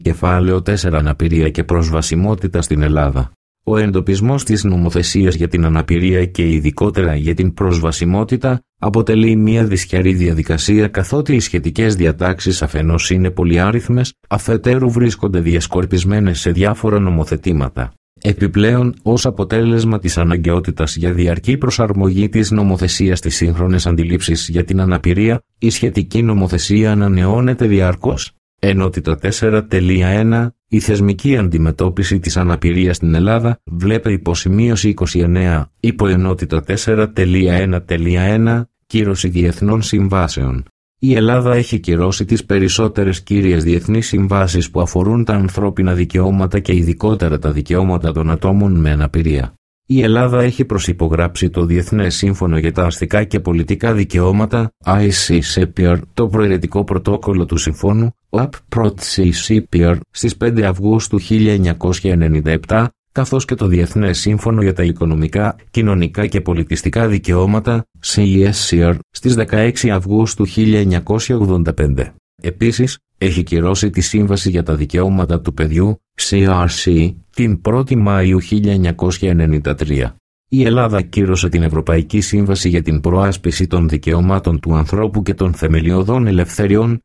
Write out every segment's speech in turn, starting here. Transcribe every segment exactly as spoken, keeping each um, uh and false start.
Κεφάλαιο τέσσερα. Αναπηρία και προσβασιμότητα στην Ελλάδα. Ο εντοπισμός της νομοθεσίας για την αναπηρία και ειδικότερα για την προσβασιμότητα αποτελεί μια δυσχερή διαδικασία, καθότι οι σχετικές διατάξεις αφενός είναι πολυάριθμες, αφετέρου βρίσκονται διασκορπισμένες σε διάφορα νομοθετήματα. Επιπλέον, ως αποτέλεσμα της αναγκαιότητας για διαρκή προσαρμογή της νομοθεσίας στις σύγχρονες αντιλήψεις για την αναπηρία, η σχετική νομοθεσία ανανεώνεται διαρκώς. Ενότητα τέσσερα ένα. Η θεσμική αντιμετώπιση της αναπηρίας στην Ελλάδα, βλέπε υποσημείωση είκοσι εννέα, υποενότητα τέσσερα ένα ένα. Κύρωση διεθνών συμβάσεων. Η Ελλάδα έχει κυρώσει τις περισσότερες κύριες διεθνείς συμβάσεις που αφορούν τα ανθρώπινα δικαιώματα και ειδικότερα τα δικαιώματα των ατόμων με αναπηρία. Η Ελλάδα έχει προσυπογράψει το Διεθνές Σύμφωνο για τα Αστικά και Πολιτικά Δικαιώματα, άι σι σι πι αρ, το προαιρετικό πρωτόκολλο του Συμφώνου, ο έι πι σι σι πι αρ, στις πέντε Αυγούστου χίλια εννιακόσια ενενήντα επτά, καθώς και το Διεθνές Σύμφωνο για τα Οικονομικά, Κοινωνικά και Πολιτιστικά Δικαιώματα, σι ες σι αρ, στις δεκαέξι Αυγούστου χίλια εννιακόσια ογδόντα πέντε. Επίσης, έχει κυρώσει τη Σύμβαση για τα Δικαιώματα του Παιδιού, σι αρ σι, την πρώτη Μαΐου χίλια εννιακόσια ενενήντα τρία. Η Ελλάδα κύρωσε την Ευρωπαϊκή Σύμβαση για την Προάσπιση των Δικαιωμάτων του Ανθρώπου και των Θεμελιωδών Ελευθεριών,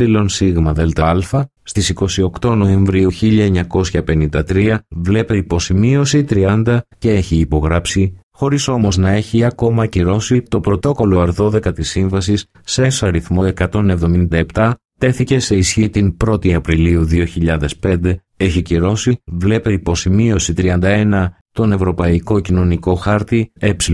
ΕΣΔΑ, στις είκοσι οκτώ Νοεμβρίου χίλια εννιακόσια πενήντα τρία, βλέπε υποσημείωση τριάντα, και έχει υπογράψει, χωρίς όμως να έχει ακόμα κυρώσει, το πρωτόκολλο αρ δώδεκα της Σύμβασης, σε αριθμό εκατόν εβδομήντα επτά, τέθηκε σε ισχύ την πρώτη Απριλίου δύο χιλιάδες πέντε, έχει κυρώσει, βλέπε υποσημείωση τριάντα ένα, τον Ευρωπαϊκό Κοινωνικό Χάρτη, ΕΚΧ,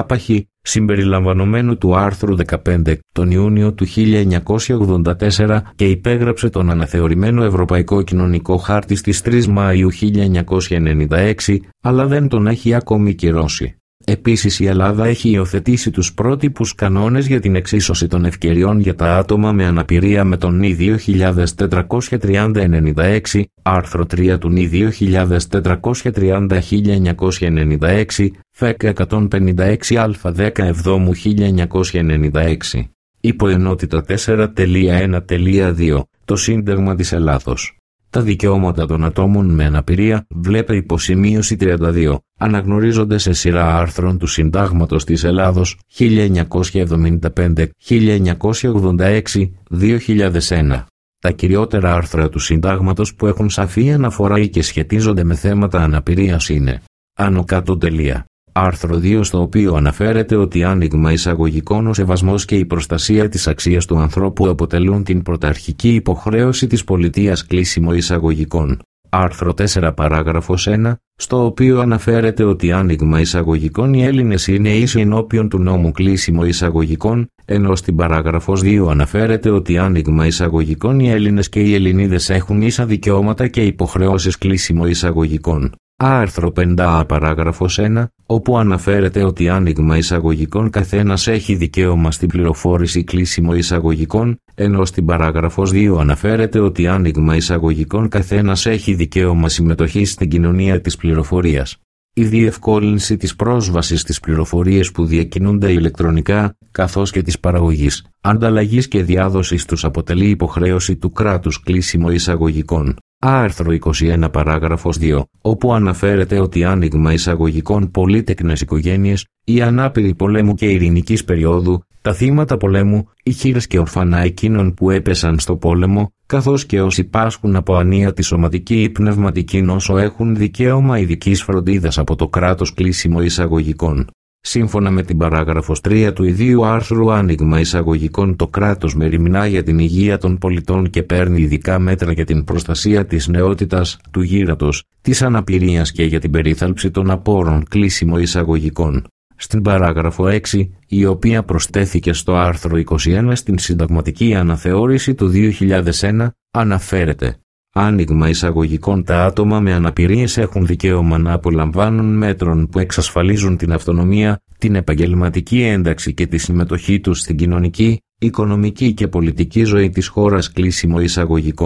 συμπεριλαμβανομένου του άρθρου δεκαπέντε, τον Ιούνιο του χίλια εννιακόσια ογδόντα τέσσερα και υπέγραψε τον αναθεωρημένο Ευρωπαϊκό Κοινωνικό Χάρτη στις τρεις Μαΐου χίλια εννιακόσια ενενήντα έξι, αλλά δεν τον έχει ακόμη κυρώσει. Επίσης η Ελλάδα έχει υιοθετήσει τους πρότυπους κανόνες για την εξίσωση των ευκαιριών για τα άτομα με αναπηρία με τον νη δύο χιλιάδες τετρακόσια τριάντα ενενήντα έξι, άρθρο τρία του νη δύο χιλιάδες τετρακόσια τριάντα χίλια εννιακόσια ενενήντα έξι, ΦΕΚ εκατόν πενήντα έξι Α δεκαεπτά χίλια εννιακόσια ενενήντα έξι. Υποενότητα τέσσερα ένα δύο. Το Σύνταγμα της Ελλάδος. Τα δικαιώματα των ατόμων με αναπηρία, βλέπε υποσημείωση τριάντα δύο, αναγνωρίζονται σε σειρά άρθρων του Συντάγματος της Ελλάδος χίλια εννιακόσια εβδομήντα πέντε με χίλια εννιακόσια ογδόντα έξι με δύο χιλιάδες ένα. Τα κυριότερα άρθρα του Συντάγματος που έχουν σαφή αναφορά ή και σχετίζονται με θέματα αναπηρίας είναι άνω κάτω τελεία. Άρθρο δύο, στο οποίο αναφέρεται ότι άνοιγμα εισαγωγικών ο σεβασμός και η προστασία της αξίας του ανθρώπου αποτελούν την πρωταρχική υποχρέωση της πολιτείας, κλείσιμο εισαγωγικών. Άρθρο τέσσερα παράγραφος ένα, στο οποίο αναφέρεται ότι άνοιγμα εισαγωγικών οι Έλληνες είναι ίσοι ενώπιον του νόμου, κλείσιμο εισαγωγικών, ενώ στην παράγραφος δύο αναφέρεται ότι άνοιγμα εισαγωγικών οι Έλληνες και οι Ελληνίδες έχουν ίσα δικαιώματα και υποχρεώσεις, κλείσιμο εισαγωγικών. Άρθρο πέντε α παράγραφος ένα, όπου αναφέρεται ότι άνοιγμα εισαγωγικών καθένας έχει δικαίωμα στην πληροφόρηση, κλείσιμο εισαγωγικών, ενώ στην παράγραφος δύο αναφέρεται ότι άνοιγμα εισαγωγικών καθένας έχει δικαίωμα συμμετοχής στην κοινωνία της πληροφορίας. Η διευκόλυνση της πρόσβασης στις πληροφορίες που διακινούνται ηλεκτρονικά, καθώς και της παραγωγής, ανταλλαγής και διάδοσης τους αποτελεί υποχρέωση του κράτους, κλείσιμο εισαγωγικών. Άρθρο είκοσι ένα παράγραφος δύο, όπου αναφέρεται ότι άνοιγμα εισαγωγικών πολύτεκνες οικογένειες, οι ανάπηροι πολέμου και ειρηνικής περίοδου, τα θύματα πολέμου, οι χήρες και ορφανά εκείνων που έπεσαν στο πόλεμο, καθώς και όσοι πάσχουν από ανίατη σωματική ή πνευματική νόσο έχουν δικαίωμα ειδικής φροντίδας από το κράτος, κλείσιμο εισαγωγικών. Σύμφωνα με την παράγραφος τρία του ιδίου άρθρου, άνοιγμα εισαγωγικών το κράτος μεριμνά για την υγεία των πολιτών και παίρνει ειδικά μέτρα για την προστασία της νεότητας, του γύρατος, της αναπηρίας και για την περίθαλψη των απόρων, κλείσιμο εισαγωγικών. Στην παράγραφο έξι, η οποία προσθέθηκε στο άρθρο είκοσι ένα στην συνταγματική αναθεώρηση του δύο χιλιάδες ένα, αναφέρεται άνοιγμα εισαγωγικών τα άτομα με αναπηρίες έχουν δικαίωμα να απολαμβάνουν μέτρων που εξασφαλίζουν την αυτονομία, την επαγγελματική ένταξη και τη συμμετοχή τους στην κοινωνική, οικονομική και πολιτική ζωή της χώρας, κλείσιμο εισαγωγικών.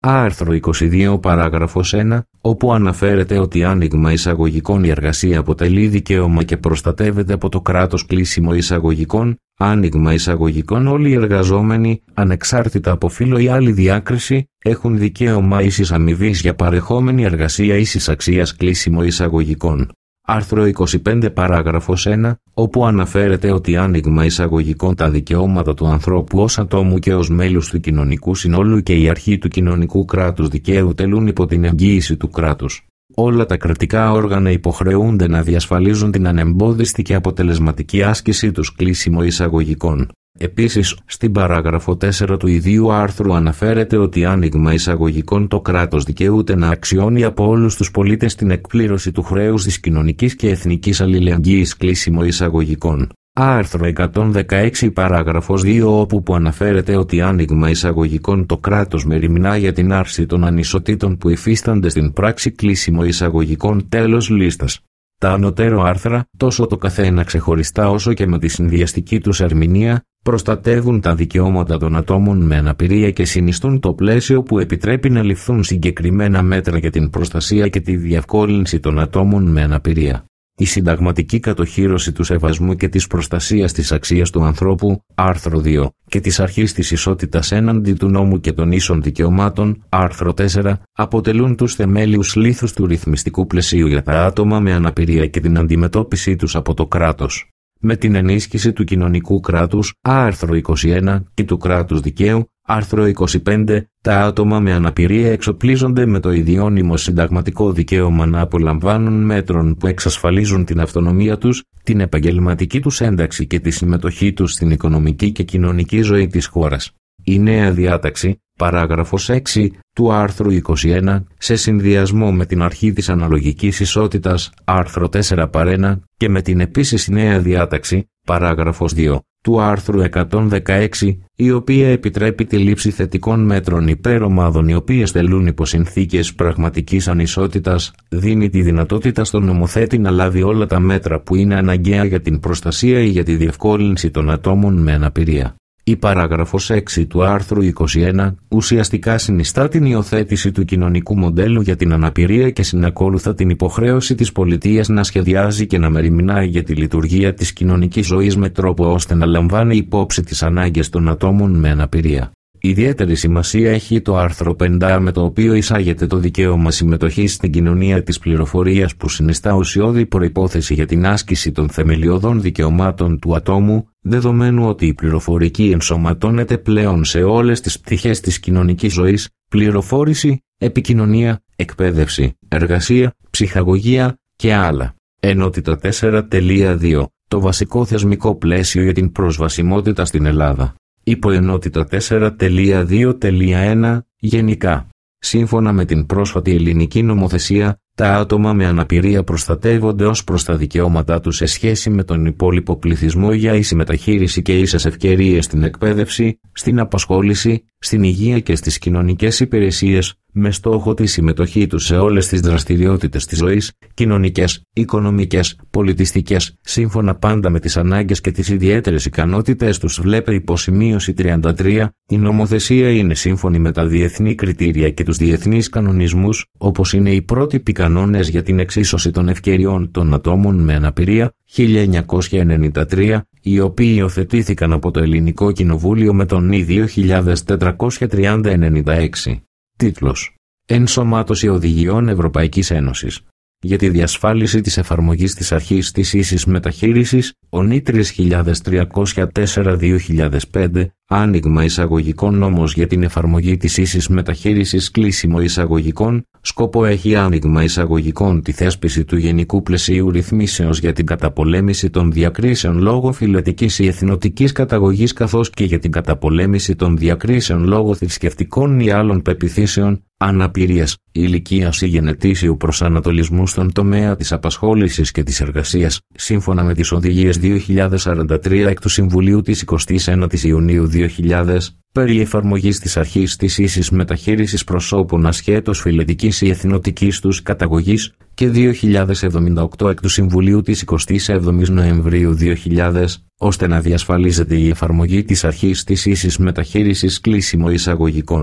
Άρθρο είκοσι δύο παράγραφος ένα, όπου αναφέρεται ότι άνοιγμα εισαγωγικών η εργασία αποτελεί δικαίωμα και προστατεύεται από το κράτος. Κλείσιμο εισαγωγικών, άνοιγμα εισαγωγικών όλοι οι εργαζόμενοι, ανεξάρτητα από φύλο ή άλλη διάκριση, έχουν δικαίωμα ίσης αμοιβής για παρεχόμενη εργασία ίσης αξίας. Κλείσιμο εισαγωγικών. Άρθρο είκοσι πέντε παράγραφος ένα, όπου αναφέρεται ότι άνοιγμα εισαγωγικών τα δικαιώματα του ανθρώπου ως ατόμου και ως μέλους του κοινωνικού συνόλου και η αρχή του κοινωνικού κράτους δικαίου τελούν υπό την εγγύηση του κράτους. Όλα τα κρατικά όργανα υποχρεούνται να διασφαλίζουν την ανεμπόδιστη και αποτελεσματική άσκησή τους. Κλείσιμο εισαγωγικών. Επίσης, στην παράγραφο τέσσερα του ιδίου άρθρου αναφέρεται ότι άνοιγμα εισαγωγικών το κράτος δικαιούται να αξιώνει από όλους τους πολίτες την εκπλήρωση του χρέους της κοινωνικής και εθνικής αλληλεγγύης. Κλείσιμο εισαγωγικών. Άρθρο εκατόν δεκαέξι παράγραφος δύο, όπου που αναφέρεται ότι άνοιγμα εισαγωγικών το κράτος μεριμνά για την άρση των ανισοτήτων που υφίστανται στην πράξη. Κλείσιμο εισαγωγικών. Τέλος λίστας. Τα ανωτέρω άρθρα, τόσο το καθένα ξεχωριστά όσο και με τη συνδυαστική τους ερμηνεία, προστατεύουν τα δικαιώματα των ατόμων με αναπηρία και συνιστούν το πλαίσιο που επιτρέπει να ληφθούν συγκεκριμένα μέτρα για την προστασία και τη διευκόλυνση των ατόμων με αναπηρία. Η συνταγματική κατοχύρωση του σεβασμού και της προστασίας της αξίας του ανθρώπου, άρθρο δύο, και της αρχής της ισότητας έναντι του νόμου και των ίσων δικαιωμάτων, άρθρο τέσσερα, αποτελούν τους θεμέλιους λίθους του ρυθμιστικού πλαισίου για τα άτομα με αναπηρία και την αντιμετώπιση τους από το κράτος. Με την ενίσχυση του κοινωνικού κράτους, άρθρο είκοσι ένα, και του κράτους δικαίου, άρθρο είκοσι πέντε, τα άτομα με αναπηρία εξοπλίζονται με το ιδιώνυμο συνταγματικό δικαίωμα να απολαμβάνουν μέτρων που εξασφαλίζουν την αυτονομία τους, την επαγγελματική τους ένταξη και τη συμμετοχή τους στην οικονομική και κοινωνική ζωή της χώρας. Η νέα διάταξη, παράγραφος έξι, του άρθρου είκοσι ένα, σε συνδυασμό με την αρχή της αναλογικής ισότητας, άρθρο τέσσερα παρ' ένα, και με την επίσης νέα διάταξη, παράγραφος δύο, του άρθρου εκατόν δεκαέξι, η οποία επιτρέπει τη λήψη θετικών μέτρων υπέρ ομάδων οι οποίες τελούν υπό συνθήκες πραγματικής ανισότητας, δίνει τη δυνατότητα στον νομοθέτη να λάβει όλα τα μέτρα που είναι αναγκαία για την προστασία ή για τη διευκόλυνση των ατόμων με αναπηρία. Η παράγραφος έξι του άρθρου είκοσι ένα ουσιαστικά συνιστά την υιοθέτηση του κοινωνικού μοντέλου για την αναπηρία και συνακόλουθα την υποχρέωση της πολιτείας να σχεδιάζει και να μεριμνάει για τη λειτουργία της κοινωνικής ζωής με τρόπο ώστε να λαμβάνει υπόψη τις ανάγκες των ατόμων με αναπηρία. Ιδιαίτερη σημασία έχει το άρθρο πέντε με το οποίο εισάγεται το δικαίωμα συμμετοχής στην κοινωνία της πληροφορίας που συνιστά ουσιώδη προϋπόθεση για την άσκηση των θεμελιωδών δικαιωμάτων του ατόμου, δεδομένου ότι η πληροφορική ενσωματώνεται πλέον σε όλες τις πτυχές της κοινωνικής ζωής, πληροφόρηση, επικοινωνία, εκπαίδευση, εργασία, ψυχαγωγία και άλλα. Ενότητα τέσσερα δύο. Το βασικό θεσμικό πλαίσιο για την προσβασιμότητα στην Ελλάδα. Υποενότητα τέσσερα δύο ένα. Γενικά. Σύμφωνα με την πρόσφατη ελληνική νομοθεσία, τα άτομα με αναπηρία προστατεύονται ως προς τα δικαιώματά τους σε σχέση με τον υπόλοιπο πληθυσμό για ίση μεταχείριση και ίσες ευκαιρίες στην εκπαίδευση, στην απασχόληση, στην υγεία και στις κοινωνικές υπηρεσίες, με στόχο τη συμμετοχή τους σε όλες τις δραστηριότητες της ζωής, κοινωνικές, οικονομικές, πολιτιστικές, σύμφωνα πάντα με τις ανάγκες και τις ιδιαίτερες ικανότητες τους. Βλέπει υποσημείωση τριάντα τρία, η νομοθεσία είναι σύμφωνη με τα διεθνή κριτήρια και τους διεθνείς κανονισμούς, όπως είναι οι πρότυποι κανόνες για την εξίσωση των ευκαιριών των ατόμων με αναπηρία, χίλια εννιακόσια ενενήντα τρία, οι οποίοι υιοθετήθηκαν από το Ελληνικό Κοινοβούλιο με τον νη δύο χιλιάδες τετρακόσια τριάντα ενενήντα έξι. Τίτλος: Ενσωμάτωση οδηγιών Ευρωπαϊκής Ένωσης. Για τη διασφάλιση της εφαρμογής της αρχής της ίσης μεταχείρισης, ο νη τρεις χιλιάδες τριακόσια τέσσερα δύο χιλιάδες πέντε, άνοιγμα εισαγωγικών νόμος για την εφαρμογή της ίσης μεταχείρισης, κλείσιμο εισαγωγικών, σκοπό έχει άνοιγμα εισαγωγικών τη θέσπιση του γενικού πλαισίου ρυθμίσεως για την καταπολέμηση των διακρίσεων λόγω φυλετικής ή εθνοτικής καταγωγής καθώς και για την καταπολέμηση των διακρίσεων λόγω θρησκευτικών ή άλλων πεποιθήσεων, αναπηρίας, ηλικίας ή γενετήσιου προσανατολισμού στον τομέα της απασχόλησης και της εργασίας, σύμφωνα με τις οδηγίες δύο χιλιάδες σαράντα τρία εκ του Συμβουλίου της εικοστής ένατης Ιουνίου δύο χιλιάδες, περί εφαρμογής της αρχής της ίσης μεταχείρισης προσώπων ασχέτως φυλετικής ή εθνοτικής τους καταγωγής και δύο χιλιάδες εβδομήντα οκτώ εκ του Συμβουλίου της εικοστής έβδομης Νοεμβρίου δύο χιλιάδες, ώστε να διασφαλίζεται η εφαρμογή της αρχής της ίσης μεταχείρισης, κλείσιμο εισαγωγικών.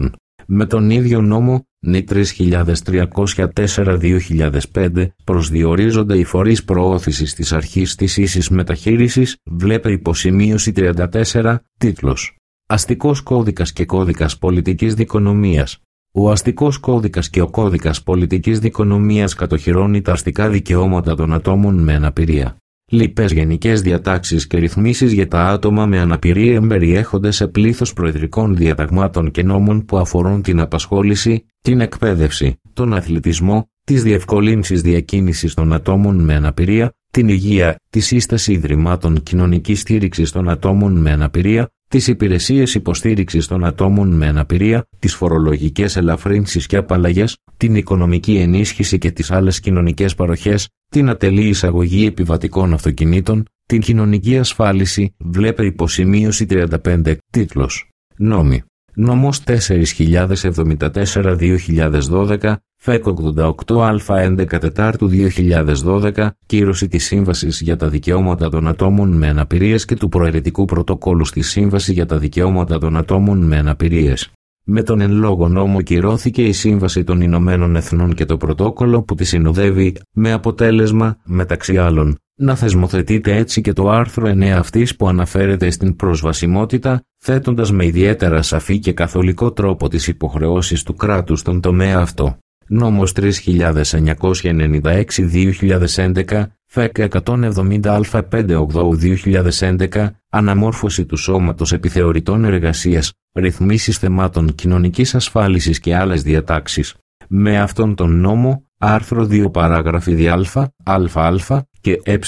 Με τον ίδιο νόμο, Ν τρεις χιλιάδες τριακόσια τέσσερα δύο χιλιάδες πέντε, προσδιορίζονται οι φορείς προώθησης της αρχής της ίσης μεταχείρισης, βλέπε υποσημείωση τριάντα τέσσερα, τίτλος. Αστικός κώδικας και κώδικας πολιτικής δικονομίας. Ο αστικός κώδικας και ο κώδικας πολιτικής δικονομίας κατοχυρώνει τα αστικά δικαιώματα των ατόμων με αναπηρία. Λοιπές γενικές διατάξεις και ρυθμίσεις για τα άτομα με αναπηρία εμπεριέχονται σε πλήθος προεδρικών διαταγμάτων και νόμων που αφορούν την απασχόληση, την εκπαίδευση, τον αθλητισμό, τις διευκολύνσεις διακίνησης των ατόμων με αναπηρία, την υγεία, τη σύσταση ιδρυμάτων κοινωνικής στήριξης των ατόμων με αναπηρία, τις υπηρεσίες υποστήριξης των ατόμων με αναπηρία, τις φορολογικές ελαφρύνσεις και απαλλαγές, την οικονομική ενίσχυση και τις άλλες κοινωνικές παροχές, την ατελή εισαγωγή επιβατικών αυτοκινήτων, την κοινωνική ασφάλιση, βλέπε υποσημείωση τριάντα πέντε, τίτλος. Νόμοι. Νόμος τέσσερις χιλιάδες εβδομήντα τέσσερα δύο χιλιάδες δώδεκα, ΦΕΚ ογδόντα οκτώ Α έντεκα Τετάρτου δύο χιλιάδες δώδεκα, κύρωση της Σύμβασης για τα Δικαιώματα των Ατόμων με Αναπηρίες και του Προαιρετικού Πρωτοκόλλου στη Σύμβαση για τα Δικαιώματα των Ατόμων με Αναπηρίες. Με τον εν λόγω νόμο κυρώθηκε η Σύμβαση των Ηνωμένων Εθνών και το πρωτόκολλο που τη συνοδεύει, με αποτέλεσμα, μεταξύ άλλων, να θεσμοθετείται έτσι και το άρθρο εννέα αυτής που αναφέρεται στην προσβασιμότητα, θέτοντας με ιδιαίτερα σαφή και καθολικό τρόπο τις υποχρεώσεις του κράτους στον τομέα αυτό. Νόμος τρεις χιλιάδες εννιακόσια ενενήντα έξι δύο χιλιάδες έντεκα, ΦΕΚ εκατόν εβδομήντα Α πέντε ογδόντα δύο χιλιάδες έντεκα, αναμόρφωση του σώματος επιθεωρητών εργασίας, ρυθμίσεις θεμάτων κοινωνικής ασφάλισης και άλλες διατάξεις. Με αυτόν τον νόμο, άρθρο δύο παράγραφοι δι α, ΑΑ και ΕΕ,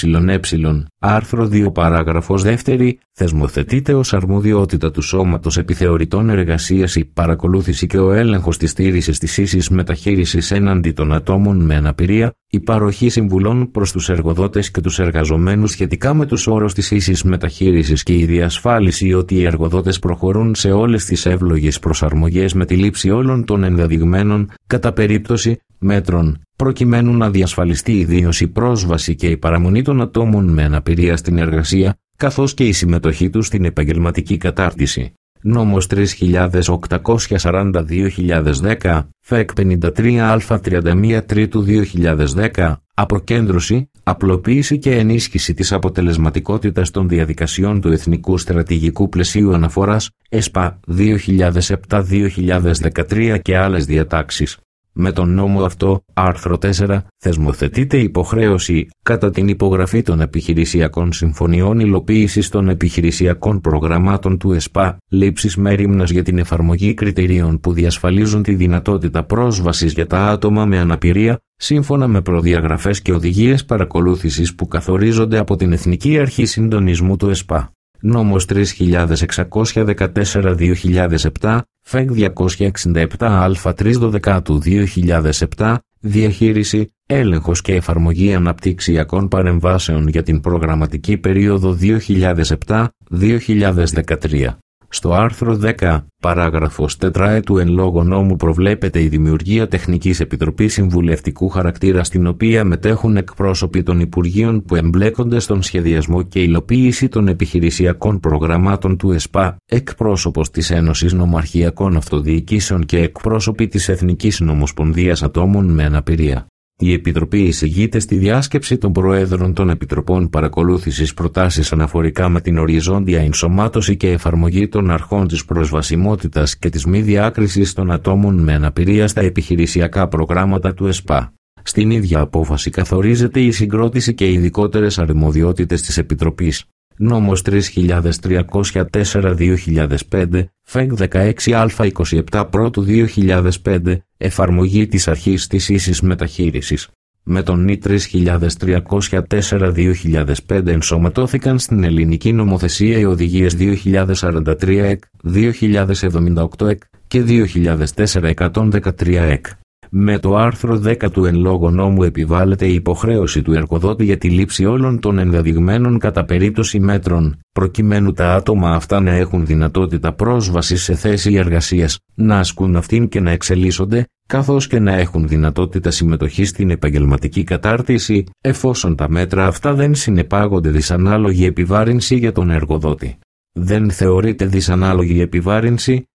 άρθρο δύο παράγραφος δεύτερη, θεσμοθετείται ως αρμοδιότητα του σώματος επιθεωρητών εργασίας η παρακολούθηση και ο έλεγχος της στήρησης της ίσης μεταχείρισης έναντι των ατόμων με αναπηρία, η παροχή συμβουλών προς τους εργοδότες και τους εργαζομένους σχετικά με τους όρους της ίσης μεταχείρισης και η διασφάλιση ότι οι εργοδότες προχωρούν σε όλες τις εύλογες προσαρμογές με τη λήψη όλων των ενδεδειγμένων, κατά περίπτωση, μέτρων, προκειμένου να διασφαλιστεί ιδίως η πρόσβαση και η παραμονή των ατόμων με αναπηρία στην εργασία, καθώς και η συμμετοχή τους στην επαγγελματική κατάρτιση. Νόμος τρεις χιλιάδες οκτακόσια σαράντα δύο χιλιάδες δέκα, ΦΕΚ πενήντα τρία Α τριάντα ένα Τρίτου δύο χιλιάδες δέκα, αποκέντρωση, απλοποίηση και ενίσχυση της αποτελεσματικότητας των διαδικασιών του Εθνικού Στρατηγικού Πλαισίου Αναφοράς, ΕΣΠΑ δύο χιλιάδες επτά δύο χιλιάδες δεκατρία και άλλες διατάξεις. Με τον νόμο αυτό, άρθρο τέσσερα, θεσμοθετείται υποχρέωση, κατά την υπογραφή των επιχειρησιακών συμφωνιών υλοποίησης των επιχειρησιακών προγραμμάτων του ΕΣΠΑ, λήψης μέριμνας για την εφαρμογή κριτηρίων που διασφαλίζουν τη δυνατότητα πρόσβασης για τα άτομα με αναπηρία, σύμφωνα με προδιαγραφές και οδηγίες παρακολούθησης που καθορίζονται από την Εθνική Αρχή Συντονισμού του ΕΣΠΑ. Νόμος τρεις χιλιάδες εξακόσια δεκατέσσερα δύο χιλιάδες επτά, ΦΕΚ διακόσια εξήντα επτά Α τρεις δωδεκάτου δύο χιλιάδες επτά, διαχείριση, έλεγχος και εφαρμογή αναπτυξιακών παρεμβάσεων για την προγραμματική περίοδο δύο χιλιάδες επτά δύο χιλιάδες δεκατρία. Στο άρθρο δέκα, παράγραφος τέσσερα του εν λόγω νόμου προβλέπεται η δημιουργία Τεχνικής Επιτροπής Συμβουλευτικού χαρακτήρα στην οποία μετέχουν εκπρόσωποι των Υπουργείων που εμπλέκονται στον σχεδιασμό και υλοποίηση των επιχειρησιακών προγραμμάτων του ΕΣΠΑ, εκπρόσωπος της Ένωσης Νομαρχιακών Αυτοδιοικήσεων και εκπρόσωποι της Εθνικής Νομοσπονδίας Ατόμων με Αναπηρία. Η Επιτροπή εισηγείται στη διάσκεψη των Προέδρων των Επιτροπών Παρακολούθησης προτάσεις αναφορικά με την οριζόντια ενσωμάτωση και εφαρμογή των αρχών της προσβασιμότητας και της μη διάκρισης των ατόμων με αναπηρία στα επιχειρησιακά προγράμματα του ΕΣΠΑ. Στην ίδια απόφαση καθορίζεται η συγκρότηση και οι ειδικότερες αρμοδιότητες της Επιτροπής. Νόμος τρεις χιλιάδες τριακόσια τέσσερα δύο χιλιάδες πέντε, ΦΕΚ δεκαέξι Α είκοσι επτά Πρώτου δύο χιλιάδες πέντε, εφαρμογή της αρχής της ίσης μεταχείρισης. Με τον Ν τρεις χιλιάδες τριακόσια τέσσερα δύο χιλιάδες πέντε ενσωματώθηκαν στην ελληνική νομοθεσία οι οδηγίες δύο χιλιάδες σαράντα τρία ΕΚ, δύο χιλιάδες εβδομήντα οκτώ ΕΚ και δύο χιλιάδες τέσσερα εκατόν δεκατρία ΕΚ. Με το άρθρο δέκα του εν λόγω νόμου επιβάλλεται η υποχρέωση του εργοδότη για τη λήψη όλων των ενδεδειγμένων κατά περίπτωση μέτρων, προκειμένου τα άτομα αυτά να έχουν δυνατότητα πρόσβασης σε θέση εργασίας, να ασκούν αυτήν και να εξελίσσονται, καθώς και να έχουν δυνατότητα συμμετοχής στην επαγγελματική κατάρτιση, εφόσον τα μέτρα αυτά δεν συνεπάγονται δυσανάλογη επιβάρυνση για τον εργοδότη. Δεν θεωρείται δυσανάλογη επιβάρυνση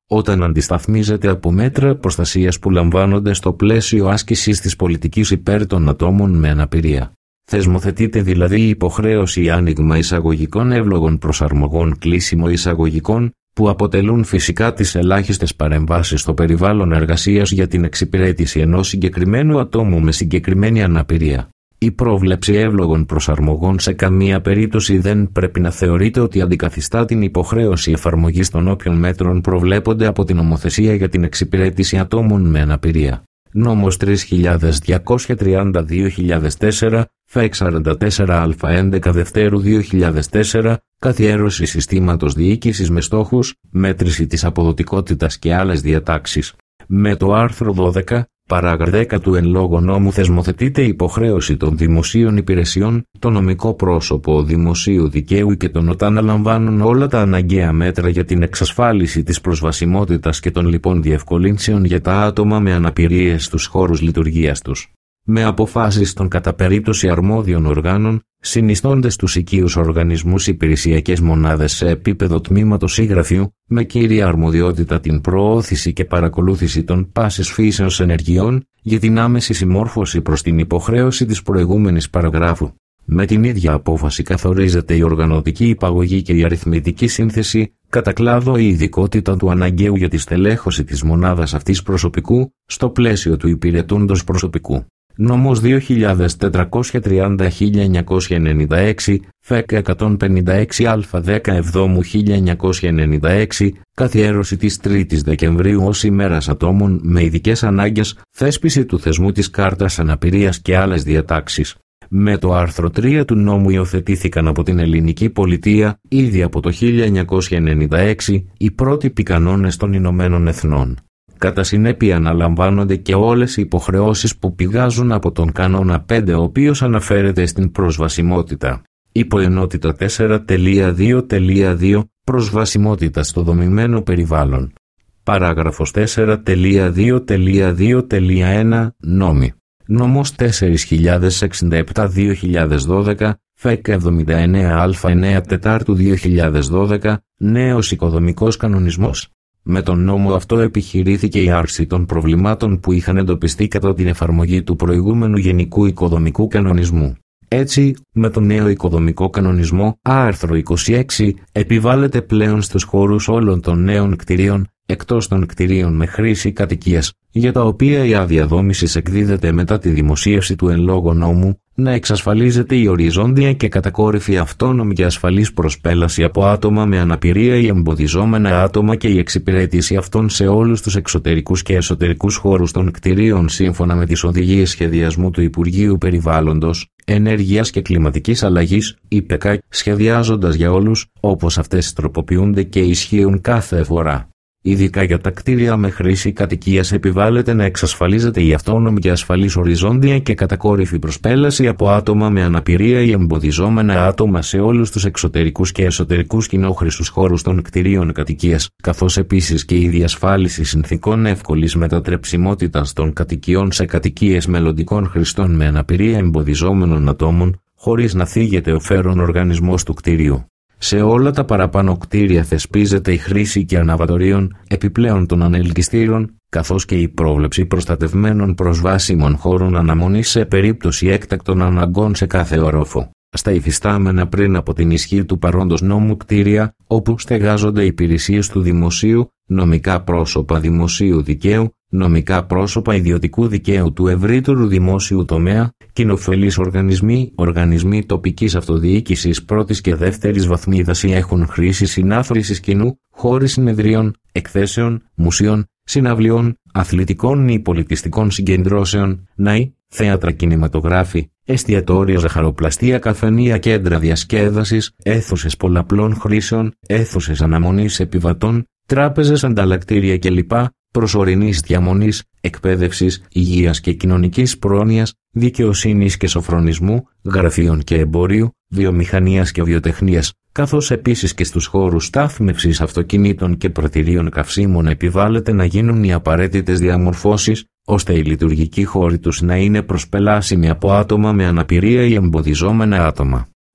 όταν αντισταθμίζεται από μέτρα προστασίας που λαμβάνονται στο πλαίσιο άσκησης της πολιτικής υπέρ των ατόμων με αναπηρία. Θεσμοθετείται δηλαδή η υποχρέωση άνοιγμα εισαγωγικών εύλογων προσαρμογών κλείσιμο εισαγωγικών, που αποτελούν φυσικά τις ελάχιστες παρεμβάσεις στο περιβάλλον εργασίας για την εξυπηρέτηση ενός συγκεκριμένου ατόμου με συγκεκριμένη αναπηρία. Η πρόβλεψη εύλογων προσαρμογών σε καμία περίπτωση δεν πρέπει να θεωρείται ότι αντικαθιστά την υποχρέωση εφαρμογής των όποιων μέτρων προβλέπονται από την νομοθεσία για την εξυπηρέτηση ατόμων με αναπηρία. Νόμος τρεις χιλιάδες διακόσια τριάντα δύο χιλιάδες τέσσερα, ΦΕΚ σαράντα τέσσερα Α έντεκα Δευτέρου δύο χιλιάδες τέσσερα, καθιέρωση συστήματος διοίκησης με στόχους, μέτρηση της αποδοτικότητας και άλλες διατάξεις. Με το άρθρο δώδεκα, παράγραφο δέκα του εν λόγω νόμου θεσμοθετείται η υποχρέωση των δημοσίων υπηρεσιών, το νομικό πρόσωπο δημοσίου δικαίου και των ΟΤΑ να λαμβάνουν όλα τα αναγκαία μέτρα για την εξασφάλιση της προσβασιμότητας και των λοιπών διευκολύνσεων για τα άτομα με αναπηρίες στους χώρους λειτουργίας τους. Με αποφάσεις των κατά περίπτωση αρμόδιων οργάνων, συνιστώντες τους οικείους οργανισμούς υπηρεσιακές μονάδες σε επίπεδο τμήματος ή γραφείου, με κύρια αρμοδιότητα την προώθηση και παρακολούθηση των πάσης φύσεως ενεργειών για την άμεση συμμόρφωση προς την υποχρέωση της προηγούμενης παραγράφου. Με την ίδια απόφαση καθορίζεται η οργανωτική υπαγωγή και η αριθμητική σύνθεση, κατά κλάδο η ειδικότητα του αναγκαίου για τη στελέχωση της μονάδας αυτής προσωπικού, στο πλαίσιο του υπηρετούντος προσωπικού. Νόμος δύο χιλιάδες τετρακόσια τριάντα χίλια εννιακόσια ενενήντα έξι, ΦΕΚ εκατόν πενήντα έξι Α δεκαεπτά χίλια εννιακόσια ενενήντα έξι, καθιέρωση της τρίτης Δεκεμβρίου ως ημέρας ατόμων με ειδικές ανάγκες, θέσπιση του θεσμού της κάρτας αναπηρίας και άλλες διατάξεις. Με το άρθρο τρία του νόμου υιοθετήθηκαν από την ελληνική πολιτεία, ήδη από το χίλια εννιακόσια ενενήντα έξι, οι πρότυποι κανόνες των Ηνωμένων Εθνών. Κατά συνέπεια αναλαμβάνονται και όλες οι υποχρεώσεις που πηγάζουν από τον κανόνα πέντε, ο οποίος αναφέρεται στην προσβασιμότητα. Υποενότητα τέσσερα δύο δύο Προσβασιμότητα στο δομημένο περιβάλλον. Παράγραφος τέσσερα δύο δύο ένα Νόμοι. Νόμος τέσσερις χιλιάδες εξήντα επτά δύο χιλιάδες δώδεκα, ΦΕΚ εβδομήντα εννέα Α εννέα Τετάρτου δύο χιλιάδες δώδεκα, νέος οικοδομικός κανονισμός. Με τον νόμο αυτό επιχειρήθηκε η άρση των προβλημάτων που είχαν εντοπιστεί κατά την εφαρμογή του προηγούμενου Γενικού Οικοδομικού Κανονισμού. Έτσι, με τον νέο οικοδομικό κανονισμό, άρθρο είκοσι έξι, επιβάλλεται πλέον στους χώρους όλων των νέων κτηρίων, εκτός των κτηρίων με χρήση κατοικίας, για τα οποία η άδεια δόμησης εκδίδεται μετά τη δημοσίευση του εν λόγω νόμου, να εξασφαλίζεται η οριζόντια και κατακόρυφη αυτόνομη και ασφαλής προσπέλαση από άτομα με αναπηρία ή εμποδιζόμενα άτομα και η εξυπηρέτηση αυτών σε όλους τους εξωτερικούς και εσωτερικούς χώρους των κτηρίων σύμφωνα με τις οδηγίες σχεδιασμού του Υπουργείου Περιβάλλοντος, Ενέργειας και Κλιματικής Αλλαγής, ΙΠΕΚΑ, σχεδιάζοντας για όλους, όπως αυτές τροποποιούνται και ισχύουν κάθε φορά. Ειδικά για τα κτίρια με χρήση κατοικίας επιβάλλεται να εξασφαλίζεται η αυτόνομη και ασφαλής οριζόντια και κατακόρυφη προσπέλαση από άτομα με αναπηρία ή εμποδιζόμενα άτομα σε όλους τους εξωτερικούς και εσωτερικούς κοινόχρηστους χώρους των κτιρίων κατοικίας, καθώς επίσης και η διασφάλιση συνθηκών εύκολης μετατρεψιμότητας των κατοικιών σε κατοικίες μελλοντικών χρηστών με αναπηρία εμποδιζόμενων ατόμων, χωρίς να θίγεται ο φέρον οργανισμός του κτιρίου. Σε όλα τα παραπάνω κτίρια θεσπίζεται η χρήση και αναβατορίων επιπλέον των ανελκυστήρων, καθώς και η πρόβλεψη προστατευμένων προσβάσιμων χώρων αναμονής σε περίπτωση έκτακτων αναγκών σε κάθε ορόφο. Στα υφιστάμενα πριν από την ισχύ του παρόντος νόμου κτίρια, όπου στεγάζονται υπηρεσίες του δημοσίου, νομικά πρόσωπα δημοσίου δικαίου, νομικά πρόσωπα ιδιωτικού δικαίου του ευρύτερου δημόσιου τομέα, κοινοφελείς οργανισμοί, οργανισμοί τοπικής αυτοδιοίκησης πρώτης και δεύτερης βαθμίδας ή έχουν χρήση συνάθρησης κοινού, χώροι συνεδρίων, εκθέσεων, μουσείων, συναυλιών, αθλητικών ή πολιτιστικών συγκεντρώσεων, ναοί, θέατρα, κινηματογράφοι, εστιατόρια, ζαχαροπλαστεία, καφενεία, κέντρα διασκέδασης, αίθουσες πολλαπλών χρήσεων, αίθουσες αναμονής επιβατών, τράπεζες, ανταλλακτήρια κλπ. Προσωρινής διαμονής, εκπαίδευσης, υγείας και κοινωνικής πρόνοιας, δικαιοσύνης και σοφρονισμού, γραφείων και εμπορίου, βιομηχανίας και βιοτεχνίας, καθώς επίσης και στους χώρους στάθμευσης αυτοκινήτων και πρατηρίων καυσίμων επιβάλλεται να γίνουν οι απαραίτητες διαμορφώσεις, ώστε οι λειτουργικοί χώροι τους να είναι προσπελάσιμοι από άτομα με αναπηρία ή εμποδιζόμενα άτομα.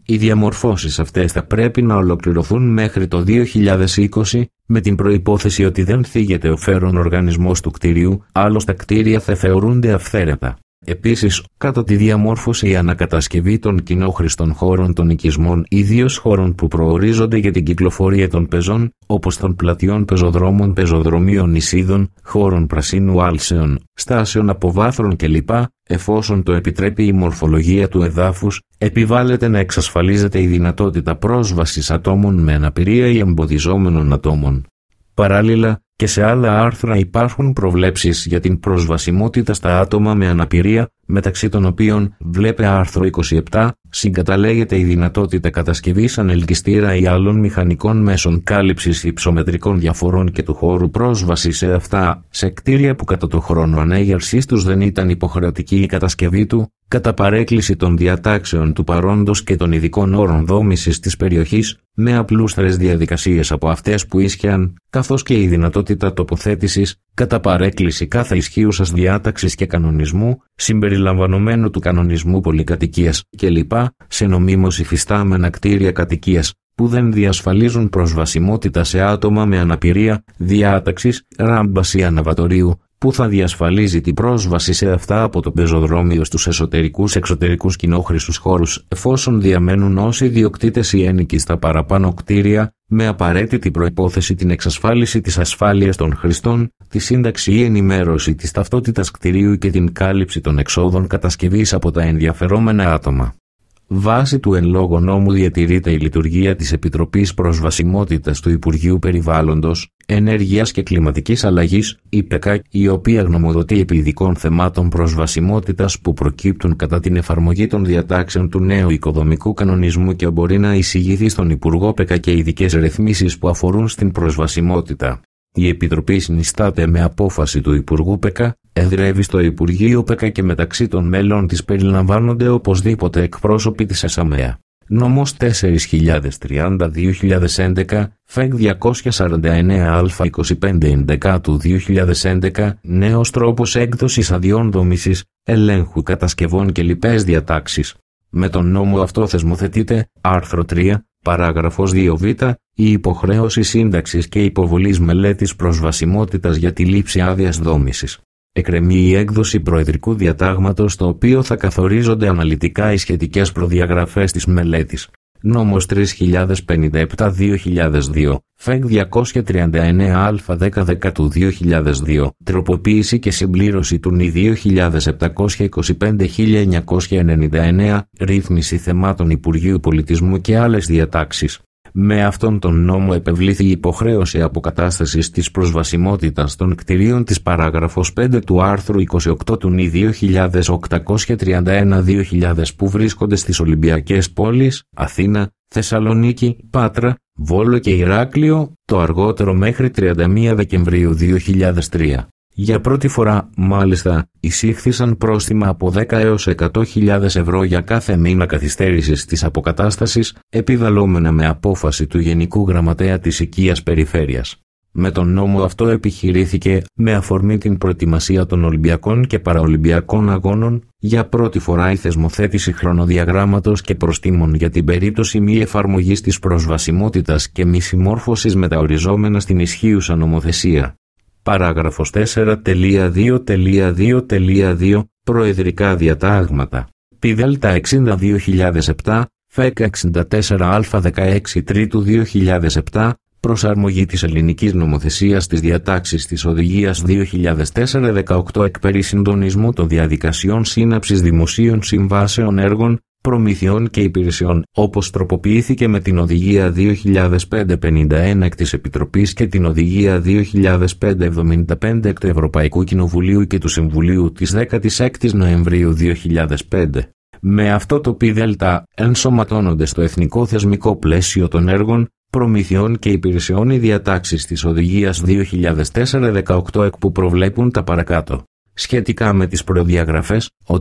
Οι διαμορφώσεις αυτές θα πρέπει να ολοκληρωθούν μέχρι το δύο χιλιάδες είκοσι, με την προϋπόθεση ότι δεν θίγεται ο φέρον οργανισμός του κτηρίου, άλλως τα κτίρια θα θεωρούνται αυθαίρετα. Επίσης, κατά τη διαμόρφωση η ανακατασκευή των κοινόχρηστων χώρων των οικισμών, ιδίως χώρων που προορίζονται για την κυκλοφορία των πεζών, όπως των πλατιών πεζοδρόμων, πεζοδρομίων νησίδων, χώρων πρασίνου άλσεων, στάσεων αποβάθρων κλπ., εφόσον το επιτρέπει η μορφολογία του εδάφους, επιβάλλεται να εξασφαλίζεται η δυνατότητα πρόσβασης ατόμων με αναπηρία ή εμποδιζόμενων ατόμων. Παράλληλα, και σε άλλα άρθρα υπάρχουν προβλέψεις για την προσβασιμότητα στα άτομα με αναπηρία, μεταξύ των οποίων, βλέπε άρθρο είκοσι επτά, συγκαταλέγεται η δυνατότητα κατασκευής ανελκυστήρα ή άλλων μηχανικών μέσων κάλυψης υψομετρικών διαφορών και του χώρου πρόσβασης σε αυτά, σε κτίρια που κατά το χρόνο ανέγερσής τους δεν ήταν υποχρεωτική η κατασκευή του, κατά παρέκκληση των διατάξεων του παρόντος και των ειδικών όρων δόμησης της περιοχής, με απλούστερες διαδικασίες από αυτές που ίσχυαν, καθώς και η δυνατότητα τοποθέτησης, κατά παρέκκληση κάθε ισχύουσας διάταξης και κανονισμού, συμπεριλαμβανομένου του κανονισμού πολυκατοικίας κλπ., σε νομίμως υφιστάμενα κτίρια κατοικίας, που δεν διασφαλίζουν προσβασιμότητα σε άτομα με αναπηρία, διάταξης, ράμπας ή αναβατορίου, που θα διασφαλίζει την πρόσβαση σε αυτά από το πεζοδρόμιο στους εσωτερικούς εξωτερικούς κοινόχρηστους χώρους, εφόσον διαμένουν ως ιδιοκτήτες ή ένοικοι στα παραπάνω κτίρια, με απαραίτητη προϋπόθεση την εξασφάλιση της ασφάλειας των χρηστών, τη σύνταξη ή ενημέρωση της ταυτότητας κτηρίου και την κάλυψη των εξόδων κατασκευής από τα ενδιαφερόμενα άτομα. Βάσει του εν λόγω νόμου διατηρείται η λειτουργία της Επιτροπής Προσβασιμότητας του Υπουργείου Περιβάλλοντος, Ενέργειας και Κλιματικής Αλλαγής, η ΠΕΚΑ, η οποία γνωμοδοτεί επί ειδικών θεμάτων προσβασιμότητας που προκύπτουν κατά την εφαρμογή των διατάξεων του νέου οικοδομικού κανονισμού και μπορεί να εισηγηθεί στον Υπουργό ΠΕΚΑ και ειδικές ρυθμίσεις που αφορούν στην προσβασιμότητα. Η Επιτροπή συνιστάται με απόφαση του Υπουργού ΠΕΚΑ, εδρεύει στο Υπουργείο ΠΕΚΑ και μεταξύ των μέλων της περιλαμβάνονται οπωσδήποτε εκπρόσωποι της ΕΣΑΜΕΑ. Νόμος τέσσερις χιλιάδες τριάντα δύο χιλιάδες έντεκα, ΦΕΚ διακόσια σαράντα εννέα Α είκοσι πέντε έντεκα του δύο χιλιάδες έντεκα, νέος τρόπος έκδοσης αδειών δόμησης, ελέγχου κατασκευών και λοιπές διατάξεις. Με τον νόμο αυτό θεσμοθετείται, άρθρο τρία, παράγραφος δύο β, η υποχρέωση σύνταξης και υποβολής μελέτης προσβασιμότητας για τη λήψη άδειας δόμησης. Εκκρεμεί η έκδοση προεδρικού διατάγματος στο οποίο θα καθορίζονται αναλυτικά οι σχετικές προδιαγραφές της μελέτης. Νόμος τρεις χιλιάδες πενήντα επτά δύο χιλιάδες δύο, ΦΕΚ διακόσια τριάντα εννέα Α δέκα δέκα του δύο χιλιάδες δύο, τροποποίηση και συμπλήρωση του ΝΙ δύο χιλιάδες επτακόσια είκοσι πέντε χίλια εννιακόσια ενενήντα εννέα, ρύθμιση θεμάτων Υπουργείου Πολιτισμού και άλλες διατάξεις. Με αυτόν τον νόμο επευλήθη η υποχρέωση αποκατάστασης της προσβασιμότητας των κτηρίων της παράγραφος πέντε του άρθρου είκοσι οκτώ του ΝΙ δύο χιλιάδες οκτακόσια τριάντα ένα δύο χιλιάδες που βρίσκονται στις Ολυμπιακές πόλεις, Αθήνα, Θεσσαλονίκη, Πάτρα, Βόλο και Ηράκλειο, το αργότερο μέχρι τριάντα μία Δεκεμβρίου δύο χιλιάδες τρία. Για πρώτη φορά, μάλιστα, εισήχθησαν πρόστιμα από δέκα έως εκατό χιλιάδες ευρώ για κάθε μήνα καθυστέρησης της αποκατάστασης, επιβαλλόμενα με απόφαση του Γενικού Γραμματέα της Οικίας Περιφέρειας. Με τον νόμο αυτό επιχειρήθηκε, με αφορμή την προετοιμασία των Ολυμπιακών και Παραολυμπιακών Αγώνων, για πρώτη φορά η θεσμοθέτηση χρονοδιαγράμματος και προστίμων για την περίπτωση μη εφαρμογής της προσβασιμότητας και μη συμμόρφωσης με τα οριζόμενα στην ισχύουσα νομοθεσία. Παράγραφος τέσσερα δύο δύο δύο Προεδρικά διατάγματα. Π-Δ εξήντα δύο χιλιάδες επτά, ΦΕΚ εξήντα τέσσερα Α δεκαέξι Τρίτου δύο χιλιάδες επτά, προσαρμογή της ελληνικής νομοθεσίας στις διατάξεις της Οδηγίας δύο χιλιάδες τέσσερα δεκαοκτώ εκ περί συντονισμού των διαδικασιών σύναψης δημοσίων συμβάσεων έργων, προμηθειών και υπηρεσιών, όπως τροποποιήθηκε με την Οδηγία δύο χιλιάδες πέντε πενήντα ένα εκ της Επιτροπής και την Οδηγία δύο χιλιάδες πέντε εβδομήντα πέντε εκ του Ευρωπαϊκού Κοινοβουλίου και του Συμβουλίου της δέκατης έκτης Νοεμβρίου δύο χιλιάδες πέντε. Με αυτό το ΠΔ ενσωματώνονται στο εθνικό θεσμικό πλαίσιο των έργων, προμηθειών και υπηρεσιών οι διατάξεις της Οδηγίας δύο χιλιάδες τέσσερα δεκαοκτώ εκ που προβλέπουν τα παρακάτω. Σχετικά με τις προδιαγραφές, ότι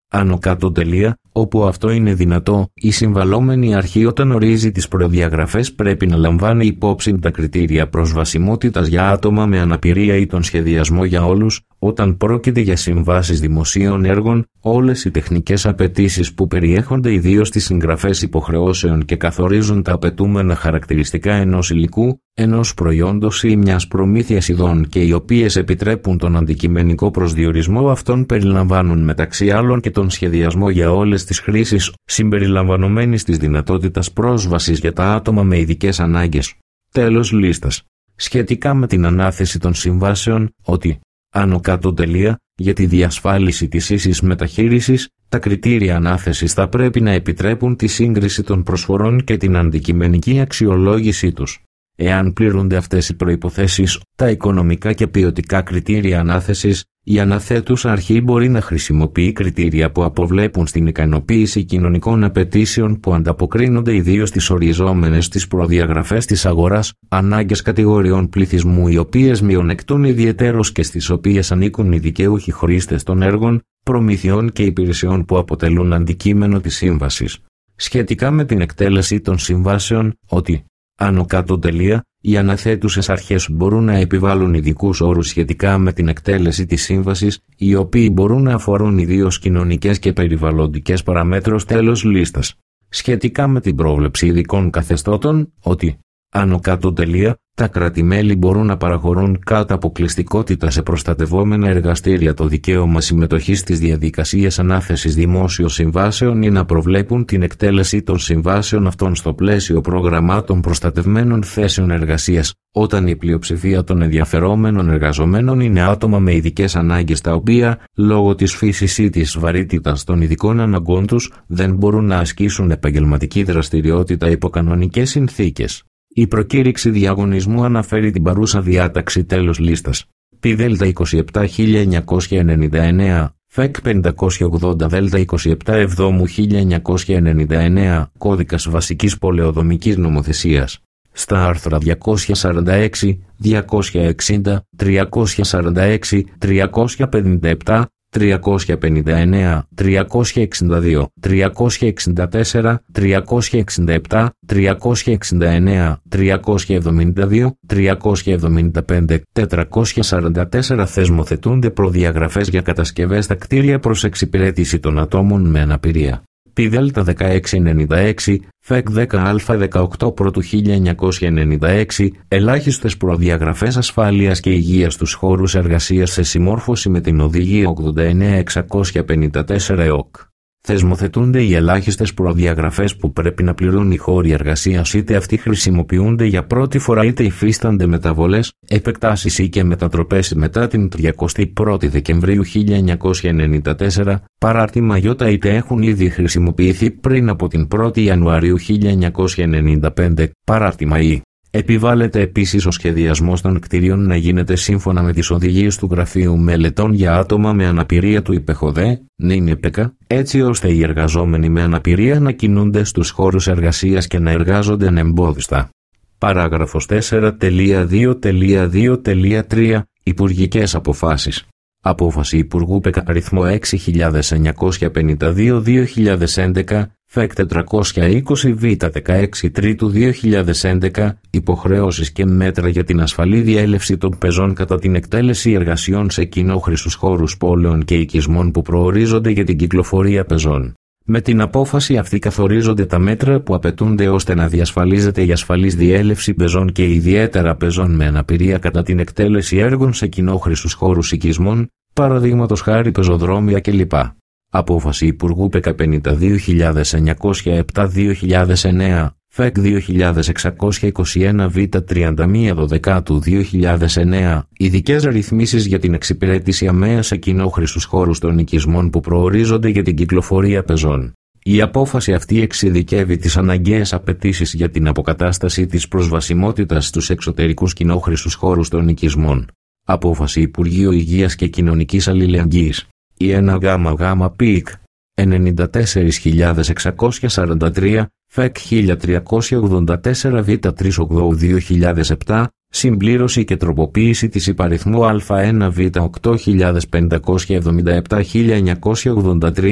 άνω κάτω τελεία, όπου αυτό είναι δυνατό, η συμβαλόμενη αρχή όταν ορίζει τις προδιαγραφές πρέπει να λαμβάνει υπόψη τα κριτήρια προσβασιμότητας για άτομα με αναπηρία ή τον σχεδιασμό για όλους. Όταν πρόκειται για συμβάσεις δημοσίων έργων, όλες οι τεχνικές απαιτήσεις που περιέχονται ιδίως στις συγγραφές υποχρεώσεων και καθορίζουν τα απαιτούμενα χαρακτηριστικά ενός υλικού, ενός προϊόντος ή μιας προμήθειας ειδών και οι οποίες επιτρέπουν τον αντικειμενικό προσδιορισμό αυτών περιλαμβάνουν μεταξύ άλλων και τον σχεδιασμό για όλες τις χρήσεις, συμπεριλαμβανομένης της δυνατότητας πρόσβασης για τα άτομα με ειδικές ανάγκες. Τέλος λίστας. Σχετικά με την ανάθεση των συμβάσεων, ότι άνω κάτω τελεία, για τη διασφάλιση της ίσης μεταχείρισης, τα κριτήρια ανάθεσης θα πρέπει να επιτρέπουν τη σύγκριση των προσφορών και την αντικειμενική αξιολόγησή τους. Εάν πληρούνται αυτές οι προϋποθέσεις, τα οικονομικά και ποιοτικά κριτήρια ανάθεσης, η αναθέτουσα αρχή μπορεί να χρησιμοποιεί κριτήρια που αποβλέπουν στην ικανοποίηση κοινωνικών απαιτήσεων που ανταποκρίνονται ιδίως στις οριζόμενες στις προδιαγραφές της αγοράς, ανάγκες κατηγοριών πληθυσμού οι οποίες μειονεκτούν ιδιαιτέρως και στις οποίες ανήκουν οι δικαιούχοι χρήστες των έργων, προμηθειών και υπηρεσιών που αποτελούν αντικείμενο της σύμβασης. Σχετικά με την εκτέλεση των συμβάσεων, ότι άνω κάτω τελεία, οι αναθέτουσες αρχές μπορούν να επιβάλλουν ειδικούς όρους σχετικά με την εκτέλεση της σύμβασης, οι οποίοι μπορούν να αφορούν ιδίως κοινωνικές και περιβαλλοντικές παραμέτρους. Τέλος λίστας. Σχετικά με την πρόβλεψη ειδικών καθεστώτων, ότι άνω κάτω τελεία, τα κράτη-μέλη μπορούν να παραχωρούν κατά αποκλειστικότητα σε προστατευόμενα εργαστήρια το δικαίωμα συμμετοχής στις διαδικασίες ανάθεσης δημόσιων συμβάσεων ή να προβλέπουν την εκτέλεση των συμβάσεων αυτών στο πλαίσιο προγραμμάτων προστατευμένων θέσεων εργασίας, όταν η πλειοψηφία των ενδιαφερόμενων εργαζομένων είναι άτομα με ειδικές ανάγκες τα οποία, λόγω της φύσης ή της βαρύτητας των ειδικών αναγκών τους, δεν μπορούν να ασκήσουν επαγγελματική δραστηριότητα υπό κανονικές συνθήκες. Η προκήρυξη διαγωνισμού αναφέρει την παρούσα διάταξη. Τέλος λίστας. Π Δέλτα είκοσι επτά χίλια εννιακόσια ενενήντα εννέα, ΦΕΚ πεντακόσια ογδόντα Δέλτα είκοσι επτά Εβδόμου χίλια εννιακόσια ενενήντα εννέα, Κώδικας Βασικής Πολεοδομικής Νομοθεσίας. Στα άρθρα διακόσια σαράντα έξι, διακόσια εξήντα, τριακόσια σαράντα έξι, τριακόσια πενήντα επτά, τριακόσια πενήντα εννέα, τριακόσια εξήντα δύο, τριακόσια εξήντα τέσσερα, τριακόσια εξήντα επτά, τριακόσια εξήντα εννέα, τριακόσια εβδομήντα δύο, τριακόσια εβδομήντα πέντε, τετρακόσια σαράντα τέσσερα θεσμοθετούνται προδιαγραφές για κατασκευές στα κτίρια προς εξυπηρέτηση των ατόμων με αναπηρία. Π Δέλτα δεκαέξι ενενήντα έξι, ΦΕΚ δέκα Α δεκαοκτώ Πρώτου χίλια εννιακόσια ενενήντα έξι, ελάχιστες προδιαγραφές ασφάλειας και υγείας στους χώρους εργασίας σε συμμόρφωση με την Οδηγία ογδόντα εννέα εξακόσια πενήντα τέσσερα ΕΟΚ. Θεσμοθετούνται οι ελάχιστες προδιαγραφές που πρέπει να πληρούν οι χώροι εργασίας, είτε αυτοί χρησιμοποιούνται για πρώτη φορά είτε υφίστανται μεταβολές, επεκτάσεις ή και μετατροπές μετά την τριακοστή πρώτη Δεκεμβρίου χίλια εννιακόσια ενενήντα τέσσερα, παράρτημα Ι είτε έχουν ήδη χρησιμοποιηθεί πριν από την πρώτη Ιανουαρίου χίλια εννιακόσια ενενήντα πέντε, παράρτημα Ι. Επιβάλλεται επίσης ο σχεδιασμός των κτηρίων να γίνεται σύμφωνα με τις οδηγίες του Γραφείου Μελετών για άτομα με αναπηρία του ΙΠΕΧΟΔΕ, ΝΙΝΕΠΕΚΑ, έτσι ώστε οι εργαζόμενοι με αναπηρία να κινούνται στους χώρους εργασίας και να εργάζονται ανεμπόδιστα. Παράγραφος τέσσερα δύο δύο τρία Υπουργικές αποφάσεις. Απόφαση Υπουργού ΠΕΚΑ αριθμό έξι χιλιάδες εννιακόσια πενήντα δύο δύο χιλιάδες έντεκα, ΦΕΚ τετρακόσια είκοσι Β δεκαέξι Τρίτου δύο χιλιάδες έντεκα, υποχρεώσεις και μέτρα για την ασφαλή διέλευση των πεζών κατά την εκτέλεση εργασιών σε κοινόχρηστους χώρους πόλεων και οικισμών που προορίζονται για την κυκλοφορία πεζών. Με την απόφαση αυτή καθορίζονται τα μέτρα που απαιτούνται ώστε να διασφαλίζεται η ασφαλής διέλευση πεζών και ιδιαίτερα πεζών με αναπηρία κατά την εκτέλεση έργων σε κοινόχρηστους χώρους οικισμών, παραδείγματος χάρη πεζοδρόμια κλπ. Απόφαση Υπουργού ΠΕΚΑ πενήντα δύο χιλιάδες εννιακόσια επτά δύο χιλιάδες εννέα, ΦΕΚ δύο χιλιάδες εξακόσια είκοσι ένα Β τριάντα μία Δωδεκάτου δύο χιλιάδες εννέα, ειδικές ρυθμίσεις για την εξυπηρέτηση ΑΜΕΑ σε κοινόχρηστους χώρους των οικισμών που προορίζονται για την κυκλοφορία πεζών. Η απόφαση αυτή εξειδικεύει τις αναγκαίες απαιτήσεις για την αποκατάσταση της προσβασιμότητας στους εξωτερικούς κοινόχρηστους χώρους των οικισμών. Απόφαση Υπουργείου Υγείας και Κοινωνικής Αλληλεγγύης. Η ένα Γ Γ ΠΙΚ ενενήντα τέσσερις χιλιάδες εξακόσια σαράντα τρία, ΦΕΚ χίλια τριακόσια ογδόντα τέσσερα Β τρία ογδόντα δύο χιλιάδες επτά, συμπλήρωση και τροποποίηση της υπαριθμού Α1 Β οκτώ χιλιάδες πεντακόσια εβδομήντα επτά χίλια εννιακόσια ογδόντα τρία,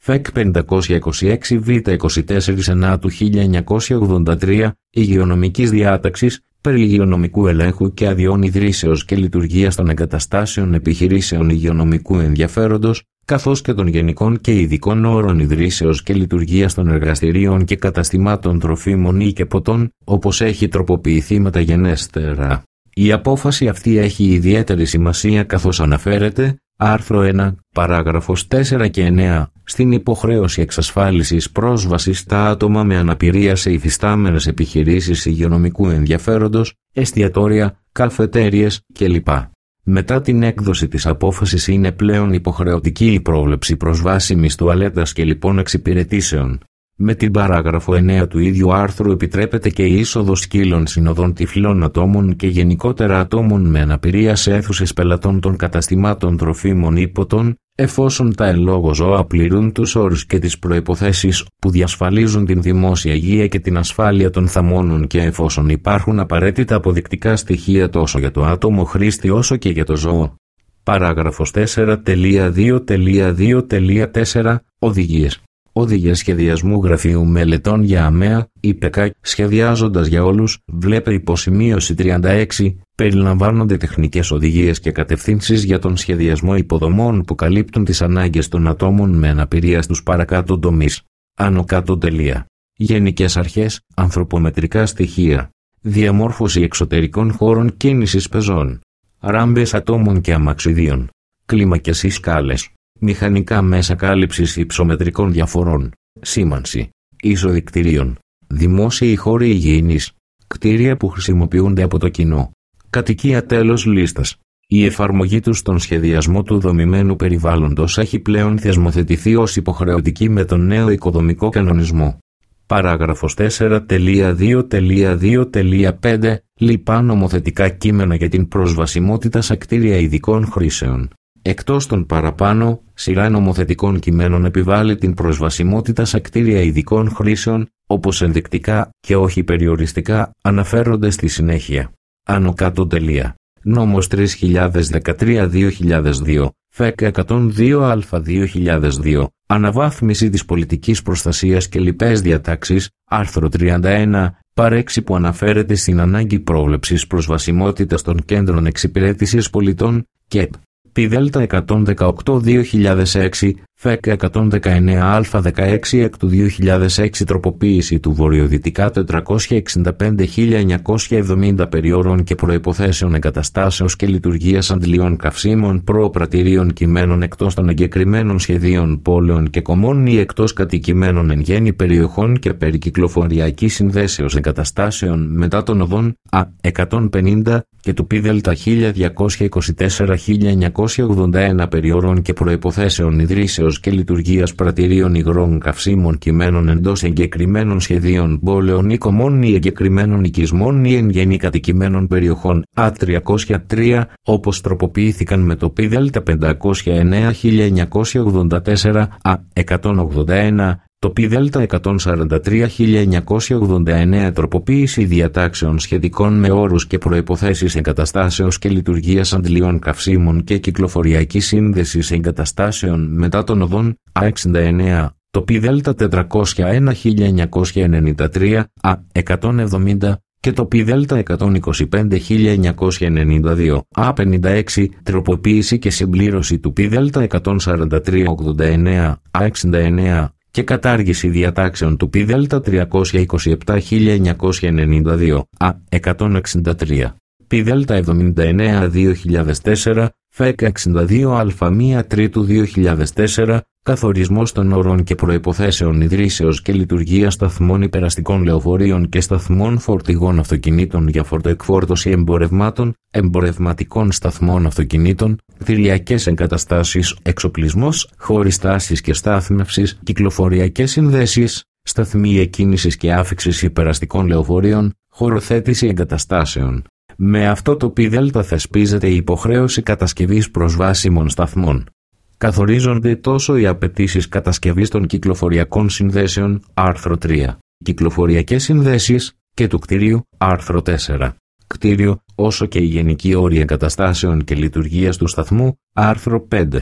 ΦΕΚ πεντακόσια είκοσι έξι Β είκοσι τέσσερα εννέα του χίλια εννιακόσια ογδόντα τρία Υγειονομικής Διάταξης περί υγειονομικού ελέγχου και αδειών ιδρύσεως και λειτουργίας των εγκαταστάσεων επιχειρήσεων υγειονομικού ενδιαφέροντος, καθώς και των γενικών και ειδικών όρων ιδρύσεως και λειτουργίας των εργαστηρίων και καταστημάτων τροφίμων ή και ποτών, όπως έχει τροποποιηθεί μεταγενέστερα. Η απόφαση αυτή έχει ιδιαίτερη σημασία καθώς αναφέρεται, άρθρο ένα, παράγραφος τέσσερα και εννέα, στην υποχρέωση εξασφάλισης πρόσβασης στα άτομα με αναπηρία σε υφιστάμενες επιχειρήσεις υγειονομικού ενδιαφέροντος, εστιατόρια, καφετέριες κλπ. Μετά την έκδοση της απόφασης είναι πλέον υποχρεωτική η πρόβλεψη προσβάσιμης τουαλέτας και λοιπών εξυπηρετήσεων. Με την παράγραφο εννέα του ίδιου άρθρου επιτρέπεται και η είσοδος σκύλων συνοδών τυφλών ατόμων και γενικότερα ατόμων με αναπηρία σε αίθουσες πελατών των καταστημάτων τροφίμων ή ποτών, εφόσον τα εν λόγω ζώα πληρούν τους όρους και τις προϋποθέσεις που διασφαλίζουν την δημόσια υγεία και την ασφάλεια των θαμώνων και εφόσον υπάρχουν απαραίτητα αποδεικτικά στοιχεία τόσο για το άτομο χρήστη όσο και για το ζώο. Παράγραφος τέσσερα δύο δύο τέσσερα Οδηγίες. Οδηγίες σχεδιασμού γραφείου μελετών για ΑΜΕΑ, ΙΠΕΚΑ, σχεδιάζοντας για όλους, βλέπε υποσημείωση τριάντα έξι, περιλαμβάνονται τεχνικές οδηγίες και κατευθύνσεις για τον σχεδιασμό υποδομών που καλύπτουν τις ανάγκες των ατόμων με αναπηρία στους παρακάτω τομείς. Άνω κάτω τελεία. Γενικές αρχές, ανθρωπομετρικά στοιχεία. Διαμόρφωση εξωτερικών χώρων κίνησης πεζών. Ράμπες ατόμων και αμαξιδίων. Κλίμακες ή σκάλες. Μηχανικά μέσα κάλυψης υψομετρικών διαφορών. Σήμανση. Είσοδοι κτηρίων. Δημόσιοι χώροι υγιεινής. Κτίρια που χρησιμοποιούνται από το κοινό. Κατοικία τέλος λίστας. Η εφαρμογή του στον σχεδιασμό του δομημένου περιβάλλοντος έχει πλέον θεσμοθετηθεί ως υποχρεωτική με τον νέο οικοδομικό κανονισμό. Παράγραφος τέσσερα δύο δύο πέντε Λοιπά νομοθετικά κείμενα για την προσβασιμότητα σε κτίρια ειδικών χρήσεων. Εκτός των παραπάνω, σειρά νομοθετικών κειμένων επιβάλλει την προσβασιμότητα σε κτίρια ειδικών χρήσεων, όπως ενδεικτικά και όχι περιοριστικά αναφέρονται στη συνέχεια. Άνω κάτω τελεία. Νόμος τρεις χιλιάδες δεκατρία δύο χιλιάδες δύο, ΦΕΚ εκατόν δύο Α δύο χιλιάδες δύο, Αναβάθμιση της πολιτικής προστασίας και λοιπές διατάξεις, άρθρο τριάντα ένα, παρέξη που αναφέρεται στην ανάγκη πρόβλεψης προσβασιμότητας των κέντρων εξυπηρέτησης πολιτών και ΠΔ εκατόν δεκαοκτώ δύο χιλιάδες έξι, ΦΕΚ εκατόν δεκαεννέα Α δεκαέξι εκ του δύο χιλιάδες έξι τροποποίηση του βορειοδυτικά τετρακόσια εξήντα πέντε χίλια εννιακόσια εβδομήντα περιόρων και προϋποθέσεων εγκαταστάσεως και λειτουργίας αντλιών καυσίμων προπρατηρίων κειμένων εκτός των εγκεκριμένων σχεδίων πόλεων και κομμών ή εκτός κατοικημένων εν γέννη περιοχών και περί κυκλοφοριακής συνδέσεως εγκαταστάσεων μετά των οδών Α εκατόν πενήντα και του ΠΔ χίλια διακόσια είκοσι τέσσερα χίλια εννιακόσια ογδόντα ένα περιόρων και προϋποθέσεων ιδρύσεως και λειτουργίας πρατηρίων υγρών καυσίμων κειμένων εντός εγκεκριμένων σχεδίων πόλεων ή κομμών ή εγκεκριμένων οικισμών ή εν γέννη κατοικημένων περιοχών Α τριακόσια τρία, όπως τροποποιήθηκαν με το ΠΔ πεντακόσια εννέα χίλια εννιακόσια ογδόντα τέσσερα Α εκατόν ογδόντα ένα, το ΠΔ εκατόν σαράντα τρία χίλια εννιακόσια ογδόντα εννέα τροποποίηση διατάξεων σχετικών με όρους και προϋποθέσεις εγκαταστάσεως και λειτουργίας αντλιών καυσίμων και κυκλοφοριακής σύνδεσης εγκαταστάσεων μετά των οδών Α εξήντα εννέα, το ΠΔ τετρακόσια ένα χίλια εννιακόσια ενενήντα τρία Α εκατόν εβδομήντα και το ΠΔ εκατόν είκοσι πέντε χίλια εννιακόσια ενενήντα δύο Α πενήντα έξι, τροποποίηση και συμπλήρωση του ΠΔ εκατόν σαράντα τρία ογδόντα εννέα Α εξήντα εννέα και κατάργηση διατάξεων του ΠΔ τριακόσια είκοσι επτά χίλια εννιακόσια ενενήντα δύο Α εκατόν εξήντα τρία. ΠΔ εβδομήντα εννέα δύο χιλιάδες τέσσερα, ΦΕΚ εξήντα δύο Α μία Τρίτου δύο χιλιάδες τέσσερα, καθορισμός των όρων και προϋποθέσεων ιδρύσεως και λειτουργίας σταθμών υπεραστικών λεωφορείων και σταθμών φορτηγών αυτοκινήτων για φορτοεκφόρτωση εμπορευμάτων, εμπορευματικών σταθμών αυτοκινήτων, κτηριακές εγκαταστάσεις, εξοπλισμός, χώροι στάσης και στάθμευσης, κυκλοφοριακές συνδέσεις, σταθμοί εκκίνησης και άφιξης υπεραστικών λεωφορείων, χωροθέτηση εγκαταστάσεων. Με αυτό το ΠΔ θεσπίζεται η υποχρέωση κατασκευής προσβάσιμων σταθμών. Καθορίζονται τόσο οι απαιτήσεις κατασκευής των κυκλοφοριακών συνδέσεων, άρθρο τρία, κυκλοφοριακές συνδέσεις και του κτηρίου, άρθρο τέσσερα, κτίριο, όσο και οι γενικοί όροι εγκαταστάσεων και λειτουργίας του σταθμού, άρθρο πέντε.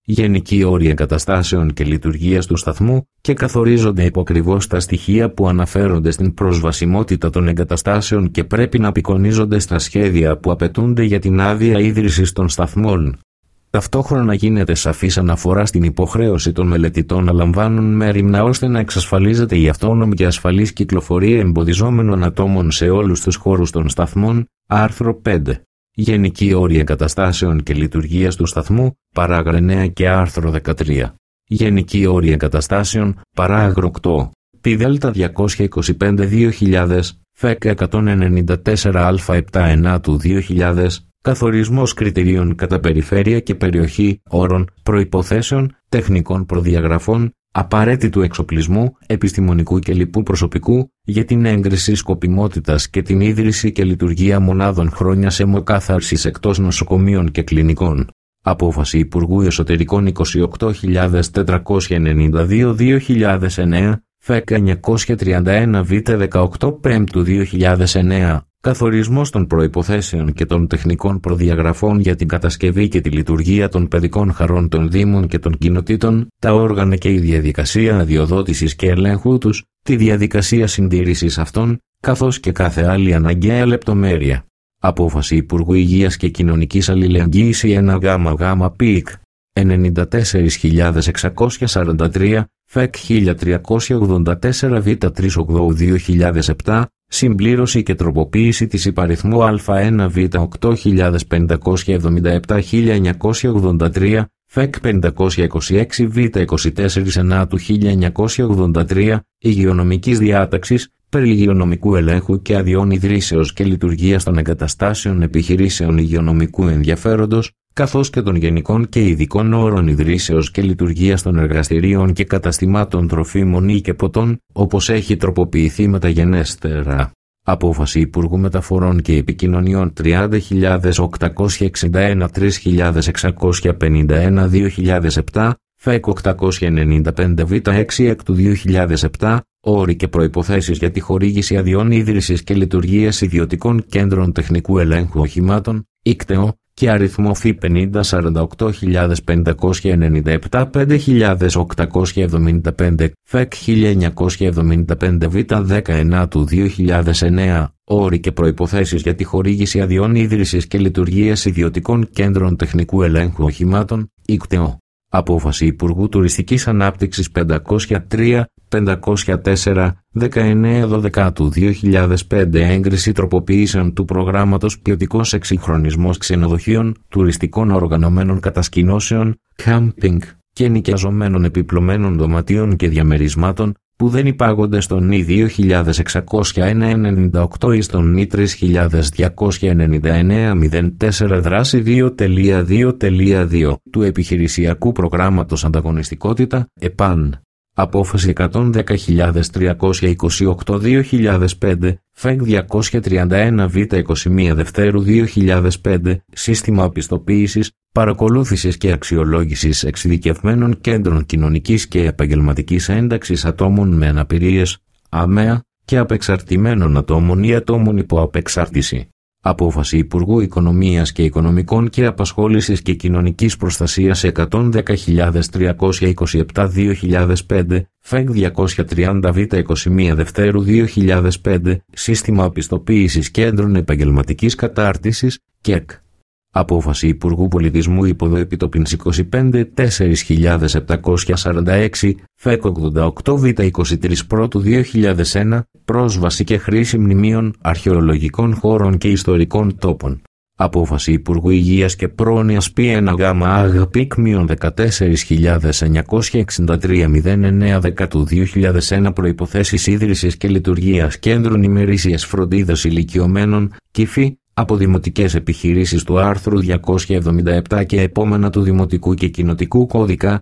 γενικοί όροι εγκαταστάσεων και λειτουργίας του σταθμού και καθορίζονται υποκριβώς τα στοιχεία που αναφέρονται στην προσβασιμότητα των εγκαταστάσεων και πρέπει να απεικονίζονται στα σχέδια που απαιτούνται για την άδεια ίδρυσης των σταθμών. Ταυτόχρονα γίνεται σαφής αναφορά στην υποχρέωση των μελετητών να λαμβάνουν μέριμνα ώστε να εξασφαλίζεται η αυτόνομη και ασφαλής κυκλοφορία εμποδιζόμενων ατόμων σε όλους τους χώρους των σταθμών. Άρθρο πέντε. Γενικοί όροι εγκαταστάσεων και λειτουργίας του σταθμού, παράγραφο εννέα και άρθρο δεκατρία. Γενικοί όροι εγκαταστάσεων, παράγραφο οκτώ. Π Δέλτα διακόσια είκοσι πέντε δύο χιλιάδες, ΦΕΚ εκατόν ενενήντα τέσσερα Α επτά εννέα του δύο χιλιάδες, καθορισμός κριτηρίων κατά περιφέρεια και περιοχή, όρων, προϋποθέσεων, τεχνικών προδιαγραφών, απαραίτητου εξοπλισμού, επιστημονικού και λοιπού προσωπικού, για την έγκριση σκοπιμότητας και την ίδρυση και λειτουργία μονάδων χρόνια αιμοκάθαρσης εκτός νοσοκομείων και κλινικών. Απόφαση Υπουργού Εσωτερικών είκοσι οκτώ χιλιάδες τετρακόσια ενενήντα δύο δύο χιλιάδες εννέα, ΦΕΚ εννιακόσια τριάντα ένα Β δεκαοκτώ Πέμπτου δύο χιλιάδες εννέα. Καθορισμός των προϋποθέσεων και των τεχνικών προδιαγραφών για την κατασκευή και τη λειτουργία των παιδικών χαρών των Δήμων και των κοινοτήτων, τα όργανα και η διαδικασία αδειοδότησης και ελέγχου τους, τη διαδικασία συντήρησης αυτών, καθώς και κάθε άλλη αναγκαία λεπτομέρεια. Απόφαση Υπουργού Υγείας και Κοινωνικής Αλληλεγγύης ένα Γ Γ ΠΙΚ ενενήντα τέσσερις χιλιάδες εξακόσια σαράντα τρία, ΦΕΚ χίλια τριακόσια ογδόντα τέσσερα Β τριακόσια ογδόντα δύο χιλιάδες επτά, συμπλήρωση και τροποποίηση της υπαριθμού Α1 Β οκτώ χιλιάδες πεντακόσια εβδομήντα επτά χίλια εννιακόσια ογδόντα τρία, ΦΕΚ πεντακόσια είκοσι έξι Β είκοσι τέσσερα εννέα του χίλια εννιακόσια ογδόντα τρία, υγειονομικής διάταξης, περί υγειονομικού ελέγχου και αδειών ιδρύσεως και λειτουργίας των εγκαταστάσεων επιχειρήσεων υγειονομικού ενδιαφέροντος, καθώς και των γενικών και ειδικών όρων ιδρύσεως και λειτουργίας των εργαστηρίων και καταστημάτων τροφίμων ή και ποτών, όπως έχει τροποποιηθεί μεταγενέστερα. Απόφαση Υπουργού Μεταφορών και Επικοινωνιών τριάντα χιλιάδες οκτακόσια εξήντα ένα τρεις χιλιάδες εξακόσια πενήντα ένα δύο χιλιάδες επτά, ΦΕΚ οκτακόσια ενενήντα πέντε Β έξι εκ του δύο χιλιάδες επτά, όροι και προϋποθέσεις για τη χορήγηση αδειών ίδρυσης και λειτουργίας ιδιωτικών κέντρων τεχνικού ελέγχου οχημάτων, ΙΚΤΕΟ, και αριθμό ΦΥ πενήντα σαράντα οκτώ χιλιάδες πεντακόσια ενενήντα επτά πέντε χιλιάδες οκτακόσια εβδομήντα πέντε, ΦΕΚ χίλια εννιακόσια εβδομήντα πέντε Β δεκαεννέα του δύο χιλιάδες εννέα, όροι και προϋποθέσεις για τη χορήγηση αδειών ίδρυσης και λειτουργίας ιδιωτικών κέντρων τεχνικού ελέγχου οχημάτων, ΙΚΤΕΟ. Απόφαση Υπουργού Τουριστικής Ανάπτυξης πεντακόσια τρία πεντακόσια τέσσερα δεκαεννέα δώδεκα του δύο χιλιάδες πέντε, έγκριση τροποποιήσεων του προγράμματος ποιοτικός εξυγχρονισμός ξενοδοχείων, τουριστικών οργανωμένων κατασκηνώσεων, κάμπινγκ και νοικιαζομένων επιπλωμένων δωματίων και διαμερισμάτων, που δεν υπάγονται στον Ι δύο χιλιάδες εξακόσια ένα ενενήντα οκτώ ή στον Ι τρία χιλιάδες διακόσια ενενήντα εννέα μηδέν τέσσερα δράση δύο κόμμα δύο κόμμα δύο του Επιχειρησιακού Προγράμματος Ανταγωνιστικότητα, ΕΠΑΝ. Απόφαση εκατόν δέκα χιλιάδες τριακόσια είκοσι οκτώ δύο χιλιάδες πέντε, ΦΕΚ διακόσια τριάντα ένα Β είκοσι μία Δευτέρου δύο χιλιάδες πέντε, Σύστημα Οπισθοποίησης, Παρακολούθησης και Αξιολόγησης Εξειδικευμένων Κέντρων Κοινωνικής και Επαγγελματικής Ένταξης Ατόμων με Αναπηρίες, ΑΜΕΑ, και Απεξαρτημένων Ατόμων ή Ατόμων υπό απεξάρτηση. Απόφαση Υπουργού Οικονομίας και Οικονομικών και Απασχόλησης και Κοινωνικής Προστασίας εκατόν δέκα χιλιάδες τριακόσια είκοσι επτά δύο χιλιάδες πέντε, ΦΕΚ διακόσια τριάντα Β είκοσι μία Δευτέρου δύο χιλιάδες πέντε, Σύστημα Οπισθοποίησης Κέντρων Επαγγελματικής Κατάρτισης, ΚΕΚ. Απόφαση Υπουργού Πολιτισμού Υποδοεπιτοπής είκοσι πέντε τέσσερα χιλιάδες επτακόσια σαράντα έξι, ΦΕΚ ογδόντα οκτώ Β είκοσι τρία Πρώτου δύο χιλιάδες ένα, πρόσβαση και χρήση μνημείων, αρχαιολογικών χώρων και ιστορικών τόπων. Απόφαση Υπουργού Υγείας και Πρόνοιας Π ένα Γ ΑΓ ΠΙΚ δεκατέσσερα χιλιάδες εννιακόσια εξήντα τρία μηδέν εννέα δέκα του δύο χιλιάδες ένα, προϋποθέσεις ίδρυσης και λειτουργίας κέντρων ημερήσιας φροντίδας ηλικιωμένων, ΚΙΦΗ, από δημοτικές επιχειρήσεις του άρθρου διακόσια εβδομήντα επτά και επόμενα του Δημοτικού και Κοινοτικού Κώδικα,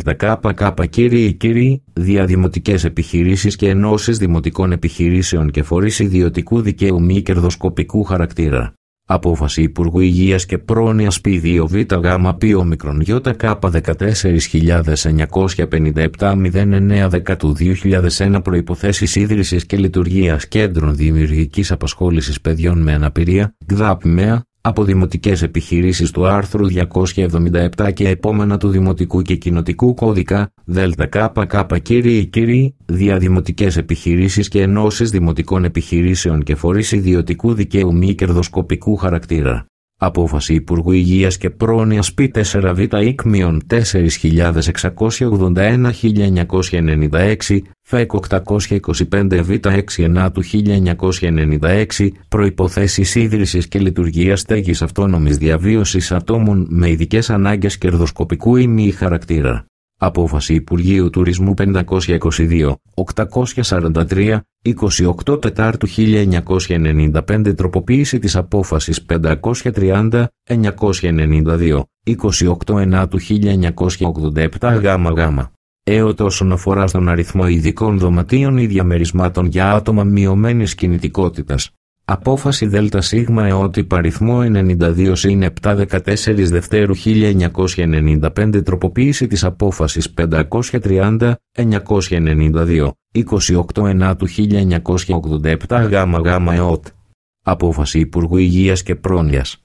ΔΚΚ κύριοι κύριοι, διαδημοτικές επιχειρήσεις και ενώσεις δημοτικών επιχειρήσεων και φορείς ιδιωτικού δικαίου μη κερδοσκοπικού χαρακτήρα. Απόφαση Υπουργού Υγείας και Πρόνοιας Π δύο Β Γ Π Ομικρον ΙΚ δεκατέσσερα χιλιάδες εννιακόσια πενήντα επτά μηδέν εννέα δέκα του δύο χιλιάδες ένα, προϋποθέσεις ίδρυσης και λειτουργίας κέντρων δημιουργικής απασχόλησης παιδιών με αναπηρία, ΓΔΑΠ ΜΕΑ, από δημοτικές επιχειρήσεις του άρθρου διακόσια εβδομήντα επτά και επόμενα του Δημοτικού και Κοινοτικού Κώδικα, ΔΚΚ κύριοι κύριοι, διαδημοτικές επιχειρήσεις και ενώσεις δημοτικών επιχειρήσεων και φορείς ιδιωτικού δικαίου μη κερδοσκοπικού χαρακτήρα. Απόφαση Υπουργού Υγείας και Πρόνοιας Π τέσσερα Β ΙΚ τέσσερα χιλιάδες εξακόσια ογδόντα ένα χίλια εννιακόσια ενενήντα έξι, ΦΕΚ οκτακόσια είκοσι πέντε Β έξι εννιά του χίλια εννιακόσια ενενήντα έξι, προϋποθέσεις ίδρυσης και λειτουργίας στέγης αυτόνομης διαβίωσης ατόμων με ειδικές ανάγκες κερδοσκοπικού ή μη χαρακτήρα. Απόφαση Υπουργείου Τουρισμού πεντακόσια είκοσι δύο, οκτακόσια σαράντα τρία, είκοσι οκτώ Τετάρτου χίλια εννιακόσια ενενήντα πέντε τροποποίηση της Απόφασης πεντακόσια τριάντα, εννιακόσια ενενήντα δύο, είκοσι οκτώ Ενάτου χίλια εννιακόσια ογδόντα επτά ΓΓ. Έωτο όσον αφορά στον αριθμό ειδικών δωματίων ή διαμερισμάτων για άτομα μειωμένης κινητικότητας. Απόφαση ΔΣ ΕΟΤ παριθμό ενενήντα δύο συν επτά δεκατέσσερα Δευτέρου χίλια εννιακόσια ενενήντα πέντε τροποποίηση της Απόφασης πεντακόσια τριάντα, εννιακόσια ενενήντα δύο, είκοσι οκτώ Ενάτου χίλια εννιακόσια ογδόντα επτά ΓΓ ΕΟΤ. Απόφαση Υπουργού Υγείας και Πρόνοιας.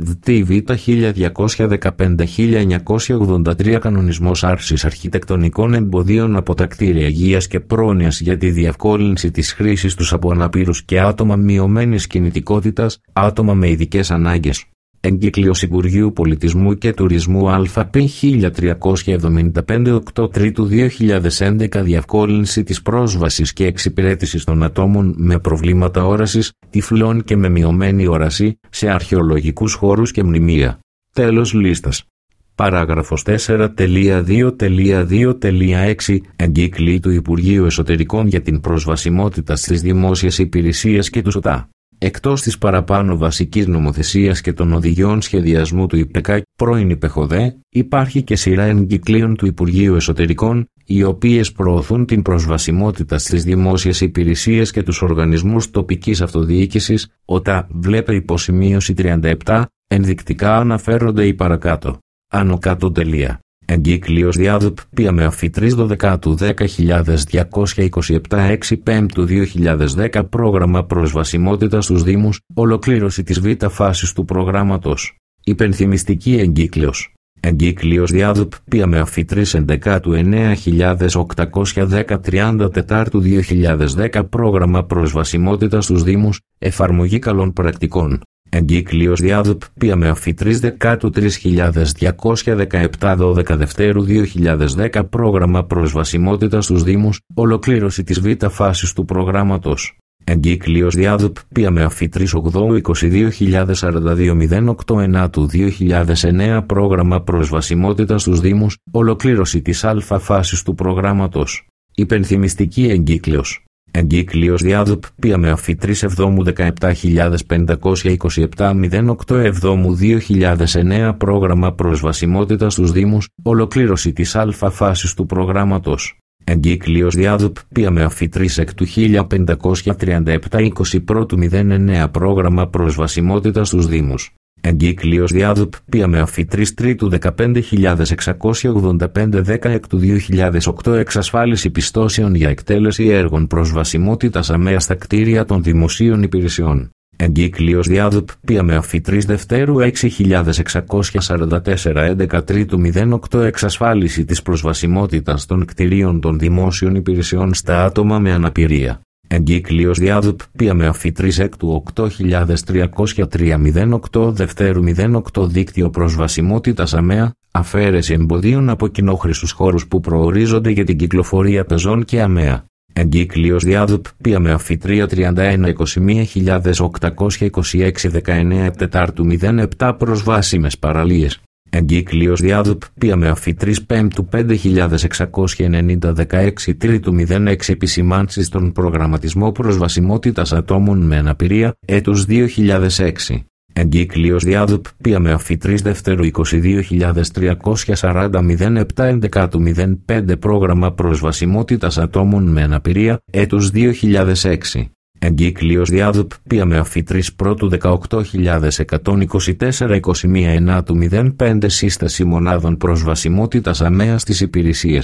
ΔΤΒ χίλια διακόσια δεκαπέντε χίλια εννιακόσια ογδόντα τρία Κανονισμός άρσης αρχιτεκτονικών εμποδίων από τα κτίρια υγείας και πρόνοιας για τη διευκόλυνση της χρήσης τους από αναπήρους και άτομα μειωμένης κινητικότητας, άτομα με ειδικές ανάγκες. Εγκύκλιος Υπουργείου Πολιτισμού και Τουρισμού ΑΠ χίλια τριακόσια εβδομήντα πέντε οκτώ Τρίτου δύο χιλιάδες έντεκα διευκόλυνση της πρόσβασης και εξυπηρέτησης των ατόμων με προβλήματα όρασης, τυφλών και με μειωμένη όραση, σε αρχαιολογικούς χώρους και μνημεία. Τέλος λίστας. Παράγραφος τέσσερα δύο δύο έξι Εγκύκλοι του Υπουργείου Εσωτερικών για την προσβασιμότητα στις δημόσιες υπηρεσίες και του ΣΟΤΑ. Εκτός της παραπάνω βασικής νομοθεσίας και των οδηγιών σχεδιασμού του ΙΠΕΚΑ, πρώην ΙΠΕΧΟΔΕ, υπάρχει και σειρά εγκυκλίων του Υπουργείου Εσωτερικών, οι οποίες προωθούν την προσβασιμότητα στις δημόσιες υπηρεσίες και τους οργανισμούς τοπικής αυτοδιοίκησης, ΟΤΑ, βλέπε υποσημείωση τριάντα επτά, ενδεικτικά αναφέρονται οι παρακάτω. Άνω κάτω τελεία. Εγκύκλιος ΔΙΑΔΠ με αφή τρεις δωδεκάτου δέκα χιλιάδες διακόσια είκοσι επτά έξι Πέμπτου δύο χιλιάδες δέκα Πρόγραμμα προσβασιμότητας στους Δήμους, ολοκλήρωση της β' φάσης του προγράμματος. Υπενθυμιστική εγκύκλιος. Εγκύκλιος ΔΙΑΔΠ με αφή τρεις ενδεκάτου εννέα χιλιάδες οκτακόσια δέκα τριάντα Τετάρτου δύο χιλιάδες δέκα Πρόγραμμα προσβασιμότητας στους Δήμους, εφαρμογή καλών πρακτικών. Εγκύκλιος ΔΙΑΔΠ με αφή τρεις δεκάτου τρεις χιλιάδες διακόσια δεκαεπτά δώδεκα Δευτέρου δύο χιλιάδες δέκα Πρόγραμμα προσβασιμότητας στους Δήμους, ολοκλήρωση της β' φάσης του προγράμματος. Εγκύκλιος ΔΙΑΔΠ με αφή τρεις οκτώ είκοσι δύο χιλιάδες σαράντα δύο μηδέν οκτώ Ενάτου δύο χιλιάδες εννέα Πρόγραμμα προσβασιμότητας στους Δήμους, ολοκλήρωση της α φάσης του προγράμματος. Υπενθυμιστική εγκύκλιος. Εγκύκλιος ΔΙΑΔΠ με αφή τρεις εβδόμου δεκαεπτά χιλιάδες πεντακόσια είκοσι επτά μηδέν οκτώ εβδόμου δύο χιλιάδες εννέα Πρόγραμμα προσβασιμότητας στους Δήμους, ολοκλήρωση της α φάσης του προγράμματος. Εγκύκλιος ΔΙΑΔΠ με αφή τρεις εκ του χίλια πεντακόσια τριάντα επτά είκοσι ένα μηδέν εννέα Πρόγραμμα προσβασιμότητας στους Δήμους. Εγκύκλιος ΔΙΑΔΠ με αφή τρεις Τρίτου δεκαπέντε χιλιάδες εξακόσια ογδόντα πέντε δέκα εκ του δύο χιλιάδες οκτώ Εξασφάλιση πιστώσεων για εκτέλεση έργων προσβασιμότητας ΑΜΕΑ στα κτίρια των δημοσίων υπηρεσιών. Εγκύκλιος ΔΙΑΔΠ με αφή τρεις Δευτέρου έξι χιλιάδες εξακόσια σαράντα τέσσερα έντεκα Τρίτου μηδέν οκτώ Εξασφάλιση της προσβασιμότητας των κτιρίων των δημόσιων υπηρεσιών στα άτομα με αναπηρία. Εγκύκλιος ΔΙΑΔΠ με αφή τρεις εκ του οκτώ χιλιάδες τριακόσια τρία μηδέν οκτώ Δευτέρου μηδέν οκτώ Δίκτυο προσβασιμότητας ΑΜΕΑ, αφαίρεση εμποδίων από κοινόχρηστους χώρους που προορίζονται για την κυκλοφορία πεζών και ΑΜΕΑ. Εγκύκλιος ΔΙΑΔΠ με αφή τρία τριάντα ένα είκοσι ένα χιλιάδες οκτακόσια είκοσι έξι δεκαεννέα Τετάρτου μηδέν επτά Προσβάσιμες παραλίες. Εγκύκλιος ΔΙΑΔΠ με αφή τρεις Πέμπτου πέντε χιλιάδες εξακόσια ενενήντα δεκαέξι Τρίτου μηδέν έξι Επισημάνσεις στον προγραμματισμό προσβασιμότητας ατόμων με αναπηρία, έτος δύο χιλιάδες έξι. Εγκύκλιος ΔΙΑΔΠ με αφή τρεις Δευτέρου είκοσι δύο χιλιάδες τριακόσια σαράντα μηδέν επτά έντεκα μηδέν πέντε Πρόγραμμα προσβασιμότητας ατόμων με αναπηρία, έτος δύο χιλιάδες έξι. Εγκύκλιος ΔΙΑΔΠ με αφή τρεις Πρώτου δεκαοκτώ χιλιάδες εκατόν είκοσι τέσσερα είκοσι ένα Ενάτου μηδέν πέντε Σύσταση μονάδων προσβασιμότητας ΑΜΕΑ στις υπηρεσίες.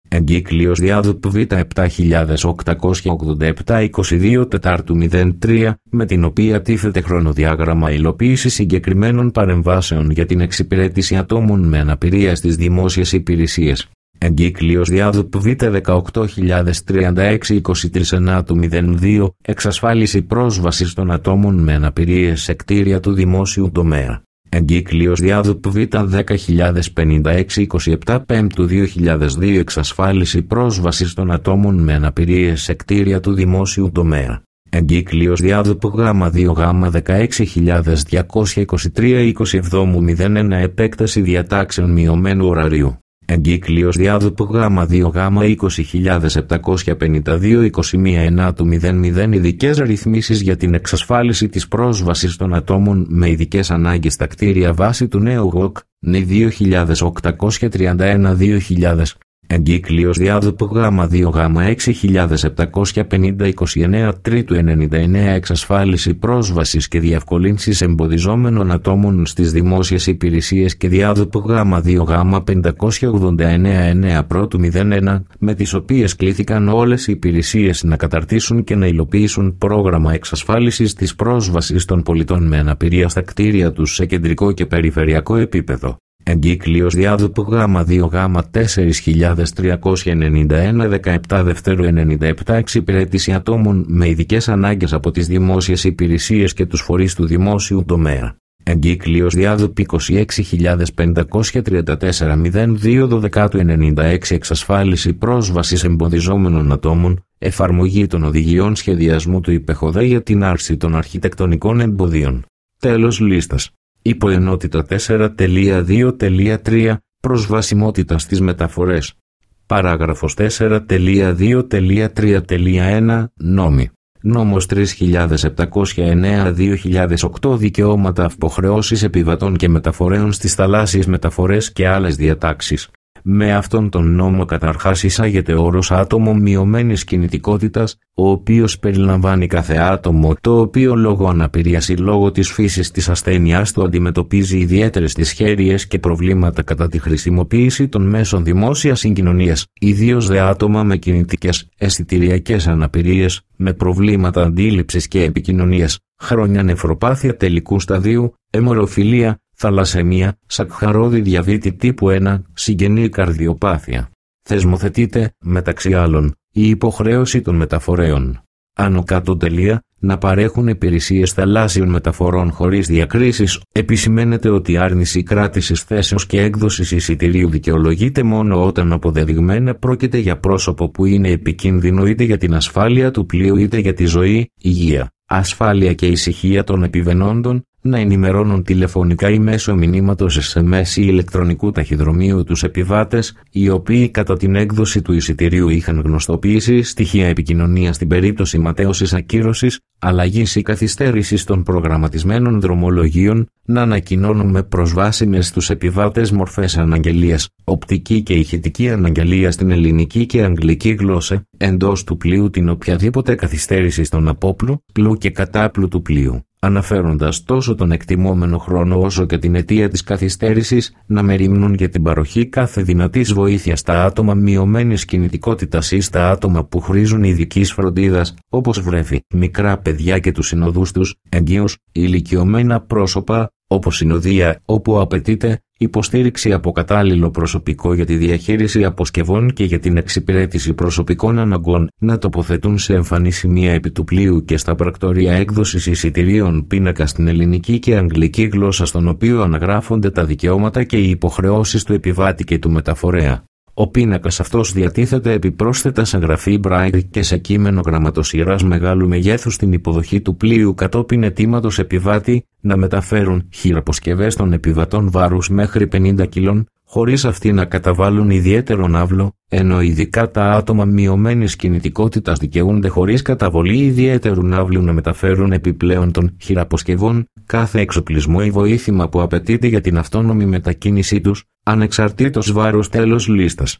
Εγκύκλειος διάδοπ Β επτά χιλιάδες οκτακόσια ογδόντα επτά είκοσι δύο Τετάρτου μηδέν τρία, με την οποία τίθεται χρονοδιάγραμμα υλοποίησης συγκεκριμένων παρεμβάσεων για την εξυπηρέτηση ατόμων με αναπηρία στις δημόσιες υπηρεσίες. Εγκύκλειος διάδοπ Β δεκαοκτώ χιλιάδες τριάντα έξι είκοσι τρία ενάτου μηδέν δύο, εξασφάλιση πρόσβασης των ατόμων με αναπηρίες σε κτίρια του δημόσιου τομέα. Εγκύκλειος διάδοπ Β δέκα χιλιάδες πενήντα έξι είκοσι επτά Πέμπτου δύο χιλιάδες δύο, εξασφάλιση πρόσβασης των ατόμων με αναπηρίες σε κτίρια του δημόσιου τομέα. Εγκύκλειος διάδοπ Γ δύο Γ δεκαέξι χιλιάδες διακόσια είκοσι τρία είκοσι επτά μηδέν ένα, επέκταση διατάξεων μειωμένου ωραρίου. Εγκύκλειος διάδοπ Γ δύο Γ είκοσι χιλιάδες επτακόσια πενήντα δύο είκοσι ένα ενάτου μηδέν μηδέν, ειδικές ρυθμίσεις για την εξασφάλιση της πρόσβασης των ατόμων με ειδικές ανάγκες στα κτίρια βάσει του νέου ΓΟΚ, Ν δύο χιλιάδες οκτακόσια τριάντα ένα δύο χιλιάδες. Εγκύκλειος διάδοπ Γ δύο Γ έξι χιλιάδες επτακόσια πενήντα είκοσι εννέα Τρίτου ενενήντα εννέα, εξασφάλιση πρόσβασης και διευκολύνσης εμποδιζόμενων ατόμων στις δημόσιες υπηρεσίες και διάδοπ Γ δύο Γ πεντακόσια ογδόντα εννέα εννέα Πρώτου μηδέν ένα, με τις οποίες κλήθηκαν όλες οι υπηρεσίες να καταρτήσουν και να υλοποιήσουν πρόγραμμα εξασφάλισης της πρόσβασης των πολιτών με αναπηρία στα κτίρια τους σε κεντρικό και περιφερειακό επίπεδο. Εγκύκλειος διάδοπ Γ δύο Γ τέσσερις χιλιάδες τριακόσια ενενήντα ένα δεκαεπτά Δευτέρου ενενήντα επτά, εξυπηρέτηση ατόμων με ειδικές ανάγκες από τις δημόσιες υπηρεσίες και τους φορείς του δημόσιου τομέα. Εγκύκλειος διάδοπ είκοσι έξι χιλιάδες πεντακόσια τριάντα τέσσερα μηδέν δύο Δωδεκάτου ενενήντα έξι, εξασφάλιση πρόσβασης εμποδιζόμενων ατόμων, εφαρμογή των οδηγιών σχεδιασμού του ΥΠΕΧΟΔΕ για την άρση των αρχιτεκτονικών εμποδίων. Τέλος λίστας. Υποενότητα τέσσερα δύο τρία Προσβασιμότητα στις μεταφορές. Παράγραφος τέσσερα δύο τρία ένα Νόμοι. Νόμος τρεις χιλιάδες επτακόσια εννέα δύο χιλιάδες οκτώ, Δικαιώματα αποχρεώσεις επιβατών και μεταφορέων στις θαλάσσιες μεταφορές και άλλες διατάξεις. Με αυτόν τον νόμο καταρχάς εισάγεται ο όρος άτομο μειωμένης κινητικότητας, ο οποίος περιλαμβάνει κάθε άτομο το οποίο λόγω αναπηρίας ή λόγω της φύσης της ασθένειάς του αντιμετωπίζει ιδιαίτερες δυσχέρειες και προβλήματα κατά τη χρησιμοποίηση των μέσων δημόσιας συγκοινωνίας, ιδίως δε άτομα με κινητικές, αισθητηριακές αναπηρίες, με προβλήματα αντίληψης και επικοινωνίας, χρόνια νεφροπάθεια τελικού σταδίου, αιμορροφιλία, θαλασσαιμία, σακχαρώδη διαβήτη τύπου ένα, συγγενή καρδιοπάθεια. Θεσμοθετείται, μεταξύ άλλων, η υποχρέωση των μεταφορέων. Άνω κάτω τελεία, να παρέχουν υπηρεσίες θαλάσσιων μεταφορών χωρίς διακρίσεις. Επισημαίνεται ότι η άρνηση κράτησης θέσεως και έκδοσης εισιτηρίου δικαιολογείται μόνο όταν αποδεδειγμένα πρόκειται για πρόσωπο που είναι επικίνδυνο είτε για την ασφάλεια του πλοίου είτε για τη ζωή, υγεία, ασφάλεια και ησυχία των επιβαινόντων, να ενημερώνουν τηλεφωνικά ή μέσω μηνύματος ες εμ ες ή ηλεκτρονικού ταχυδρομείου τους επιβάτες, οι οποίοι κατά την έκδοση του εισιτηρίου είχαν γνωστοποιήσει στοιχεία επικοινωνίας στην περίπτωση ματαίωσης, ακύρωσης, αλλαγής ή καθυστέρησης των προγραμματισμένων δρομολογίων, να ανακοινώνουν με προσβάσιμες στους επιβάτες μορφές αναγγελίας, οπτική και ηχητική αναγγελία στην ελληνική και αγγλική γλώσσα, εντός του πλοίου την οποιαδήποτε καθυστέρηση στον απόπλου, πλου και κατάπλου του πλοίου, αναφέροντας τόσο τον εκτιμόμενο χρόνο όσο και την αιτία της καθυστέρησης, να μεριμνούν για την παροχή κάθε δυνατής βοήθειας στα άτομα μειωμένης κινητικότητας ή στα άτομα που χρήζουν ειδικής φροντίδας, όπως βρέφη, μικρά παιδιά και τους συνοδούς τους, εγγύους, ηλικιωμένα πρόσωπα, όπως συνοδεία, όπου απαιτείται, υποστήριξη από κατάλληλο προσωπικό για τη διαχείριση αποσκευών και για την εξυπηρέτηση προσωπικών αναγκών, να τοποθετούν σε εμφανή σημεία επί του πλοίου και στα πρακτορία έκδοσης εισιτηρίων πίνακα στην ελληνική και αγγλική γλώσσα, στον οποίο αναγράφονται τα δικαιώματα και οι υποχρεώσεις του επιβάτη και του μεταφορέα. Ο πίνακας αυτός διατίθεται επιπρόσθετα σε γραφή Braille και σε κείμενο γραμματοσυράς μεγάλου μεγέθους στην υποδοχή του πλοίου κατόπιν αιτήματος επιβάτη να μεταφέρουν χειραποσκευές των επιβατών βάρους μέχρι πενήντα κιλών, χωρίς αυτοί να καταβάλουν ιδιαίτερο ναύλο, ενώ ειδικά τα άτομα μειωμένης κινητικότητας δικαιούνται χωρίς καταβολή ιδιαίτερου ναύλου να μεταφέρουν επιπλέον των χειραποσκευών κάθε εξοπλισμό ή βοήθημα που απαιτείται για την αυτόνομη μετακίνησή τους, ανεξαρτήτως βάρους. Τέλος λίστας.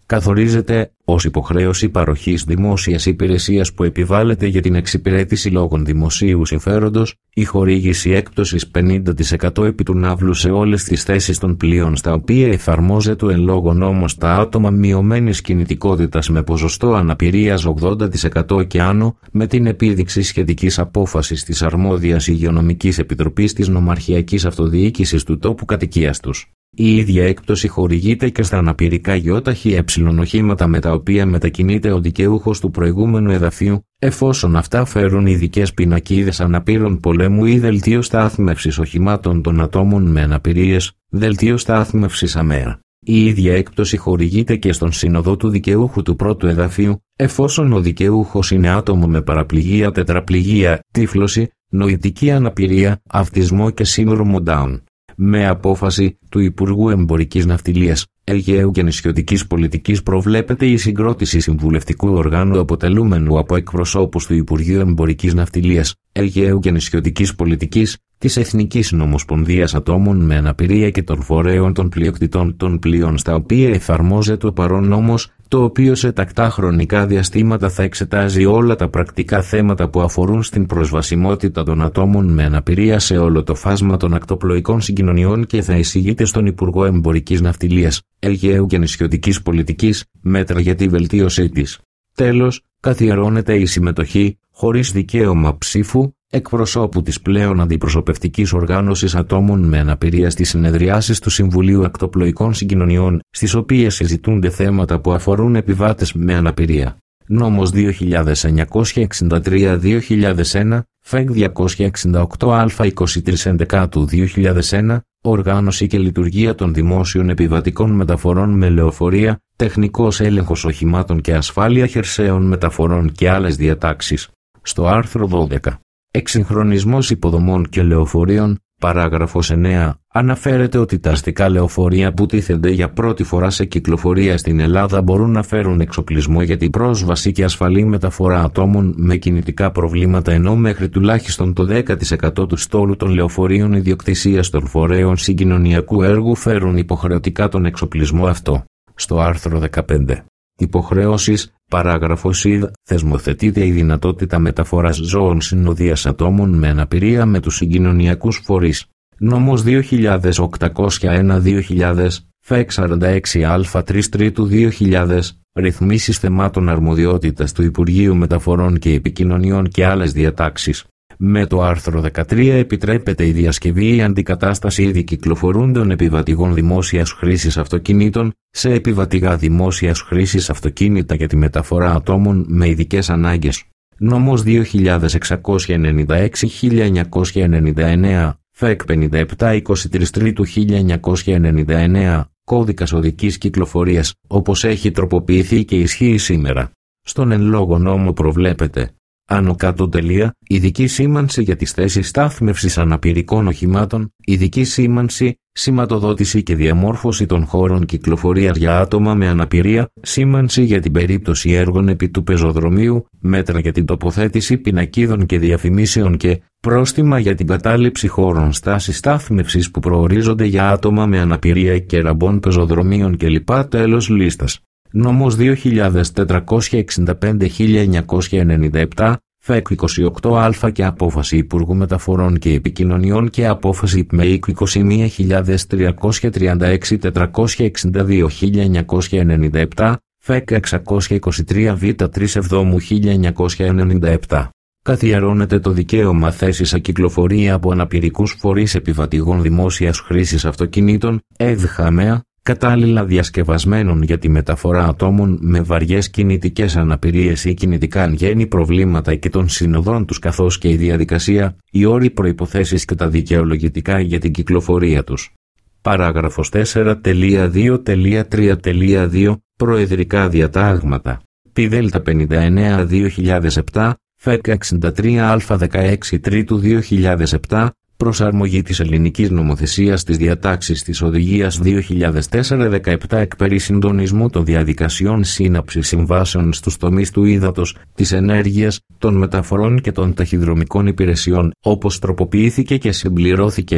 καθορίζεται ως υποχρέωση παροχής δημόσιας υπηρεσίας που επιβάλλεται για την εξυπηρέτηση λόγων δημοσίου συμφέροντος, η χορήγηση έκπτωσης πενήντα τοις εκατό επί του ναύλου σε όλες τις θέσεις των πλοίων στα οποία εφαρμόζεται ο εν λόγω νόμος στα άτομα μειωμένης κινητικότητας με ποσοστό αναπηρίας ογδόντα τοις εκατό και άνω, με την επίδειξη σχετικής απόφασης της αρμόδιας υγειονομικής επιτροπής της νομαρχιακής αυτοδιοίκησης του τόπου κατοικίας τους. Η ίδια έκπτωση χορηγείται και στα αναπηρικά ΙΕ οχήματα με τα οποία μετακινείται ο δικαιούχος του προηγούμενου εδαφίου, εφόσον αυτά φέρουν ειδικές πινακίδες αναπήρων πολέμου ή δελτίο στάθμευσης οχημάτων των ατόμων με αναπηρίες, δελτίο στάθμευσης ΑΜΕΑ. Η ίδια έκπτωση χορηγείται και στον σύνοδο του δικαιούχου του πρώτου εδαφίου, εφόσον ο δικαιούχος είναι άτομο με παραπληγία, τετραπληγία, τύφλωση, νοητική αναπηρία, αυτισμό και σύνδρομο Down. Με απόφαση του Υπουργού Εμπορικής Ναυτιλίας, Αιγαίου και Νησιωτικής Πολιτικής προβλέπεται η συγκρότηση συμβουλευτικού οργάνου αποτελούμενου από εκπροσώπους του Υπουργείου Εμπορικής Ναυτιλίας, Αιγαίου και Νησιωτικής Πολιτικής, της Εθνικής Νομοσπονδίας Ατόμων με Αναπηρία και των φορέων των πλειοκτητών των πλοίων στα οποία εφαρμόζεται ο παρόν νόμος, το οποίο σε τακτά χρονικά διαστήματα θα εξετάζει όλα τα πρακτικά θέματα που αφορούν στην προσβασιμότητα των ατόμων με αναπηρία σε όλο το φάσμα των ακτοπλοϊκών συγκοινωνιών και θα εισηγείται στον Υπουργό Εμπορικής Ναυτιλίας, Αιγαίου και Νησιωτικής Πολιτικής, μέτρα για τη βελτίωσή της. Τέλος, καθιερώνεται η συμμετοχή, χωρίς δικαίωμα ψήφου, εκπροσώπου της πλέον αντιπροσωπευτικής οργάνωσης ατόμων με αναπηρία στις συνεδριάσεις του Συμβουλίου Ακτοπλοϊκών Συγκοινωνιών, στις οποίες συζητούνται θέματα που αφορούν επιβάτες με αναπηρία. Νόμος δύο χιλιάδες εννιακόσια εξήντα τρία δύο χιλιάδες ένα, ΦΕΚ διακόσια εξήντα οκτώ Α είκοσι τρεις έντεκα του δύο χιλιάδες ένα, Οργάνωση και λειτουργία των δημόσιων επιβατικών μεταφορών με λεωφορεία, τεχνικός έλεγχος οχημάτων και ασφάλεια χερσαίων μεταφορών και άλλες διατάξεις. Στο άρθρο δώδεκα. Εξυγχρονισμός υποδομών και λεωφορείων, παράγραφος εννέα, αναφέρεται ότι τα αστικά λεωφορεία που τίθενται για πρώτη φορά σε κυκλοφορία στην Ελλάδα μπορούν να φέρουν εξοπλισμό για την πρόσβαση και ασφαλή μεταφορά ατόμων με κινητικά προβλήματα, ενώ μέχρι τουλάχιστον το δέκα τοις εκατό του στόλου των λεωφορείων ιδιοκτησίας των φορέων συγκοινωνιακού έργου φέρουν υποχρεωτικά τον εξοπλισμό αυτό. Στο άρθρο δεκαπέντε. Υποχρέωσεις, παράγραφος Ι, θεσμοθετείται η δυνατότητα μεταφοράς ζώων συνοδείας ατόμων με αναπηρία με τους συγκοινωνιακούς φορείς. Νόμος δύο χιλιάδες οκτακόσια ένα δύο χιλιάδες, ΦΕΚ σαράντα έξι Α τρία τρίτου δύο χιλιάδες, ρυθμίσεις θεμάτων αρμοδιότητας του Υπουργείου Μεταφορών και Επικοινωνιών και άλλες διατάξεις. Με το άρθρο δεκατρία επιτρέπεται η διασκευή ή αντικατάσταση ήδη κυκλοφορούντων επιβατηγών δημόσιας χρήσης αυτοκινήτων σε επιβατηγά δημόσιας χρήσης αυτοκίνητα για τη μεταφορά ατόμων με ειδικές ανάγκες. Νόμος δύο χιλιάδες εξακόσια ενενήντα έξι χίλια εννιακόσια ενενήντα εννέα, ΦΕΚ πενήντα επτά είκοσι τρία τρίτου χίλια εννιακόσια ενενήντα εννέα, Κώδικας Οδικής Κυκλοφορίας, όπως έχει τροποποιηθεί και ισχύει σήμερα. Στον εν λόγω νόμο προβλέπεται άνω κάτω τελεία, ειδική σήμανση για τις θέσεις στάθμευσης αναπηρικών οχημάτων, ειδική σήμανση, σηματοδότηση και διαμόρφωση των χώρων κυκλοφορίας για άτομα με αναπηρία, σήμανση για την περίπτωση έργων επί του πεζοδρομίου, μέτρα για την τοποθέτηση πινακίδων και διαφημίσεων και πρόστιμα για την κατάληψη χώρων στάσης στάθμευσης που προορίζονται για άτομα με αναπηρία και ραμπών πεζοδρομίων κλπ. Τέλος λίστας. Νόμος δύο χιλιάδες τετρακόσια εξήντα πέντε χίλια εννιακόσια ενενήντα επτά, ΦΕΚ είκοσι οκτώ Α και απόφαση Υπουργού Μεταφορών και Επικοινωνιών και απόφαση ΠΜΕΙΚ είκοσι μία χιλιάδες τριακόσια τριάντα έξι τετρακόσια εξήντα δύο χίλια εννιακόσια ενενήντα επτά, ΦΕΚ εξακόσια είκοσι τρία Β τρία εβδόμου χίλια εννιακόσια ενενήντα επτά. Καθιερώνεται το δικαίωμα θέσης ακυκλοφορία από αναπηρικούς φορείς επιβατηγών δημόσιας χρήσης αυτοκινήτων, ΕΔΧΑΜΕΑ, κατάλληλα διασκευασμένων για τη μεταφορά ατόμων με βαριές κινητικές αναπηρίες ή κινητικά εν γέννη προβλήματα και των συνοδών τους, καθώς και η διαδικασία, οι όροι, προϋποθέσεις και τα δικαιολογητικά για την κυκλοφορία τους. Παράγραφος τέσσερα δύο τρία δύο Προεδρικά διατάγματα. Πι Δέλτα πενήντα εννέα δύο χιλιάδες επτά, ΦΕΚ εξήντα τρία Α δεκαέξι Τρίτου δύο χιλιάδες επτά, προσαρμογή της ελληνικής νομοθεσίας στις διατάξεις της Οδηγίας δύο χιλιάδες τέσσερα δεκαεπτά εκ περί συντονισμού των διαδικασιών σύναψης συμβάσεων στους τομείς του ύδατος, της ενέργειας, των μεταφορών και των ταχυδρομικών υπηρεσιών, όπως τροποποιήθηκε και συμπληρώθηκε.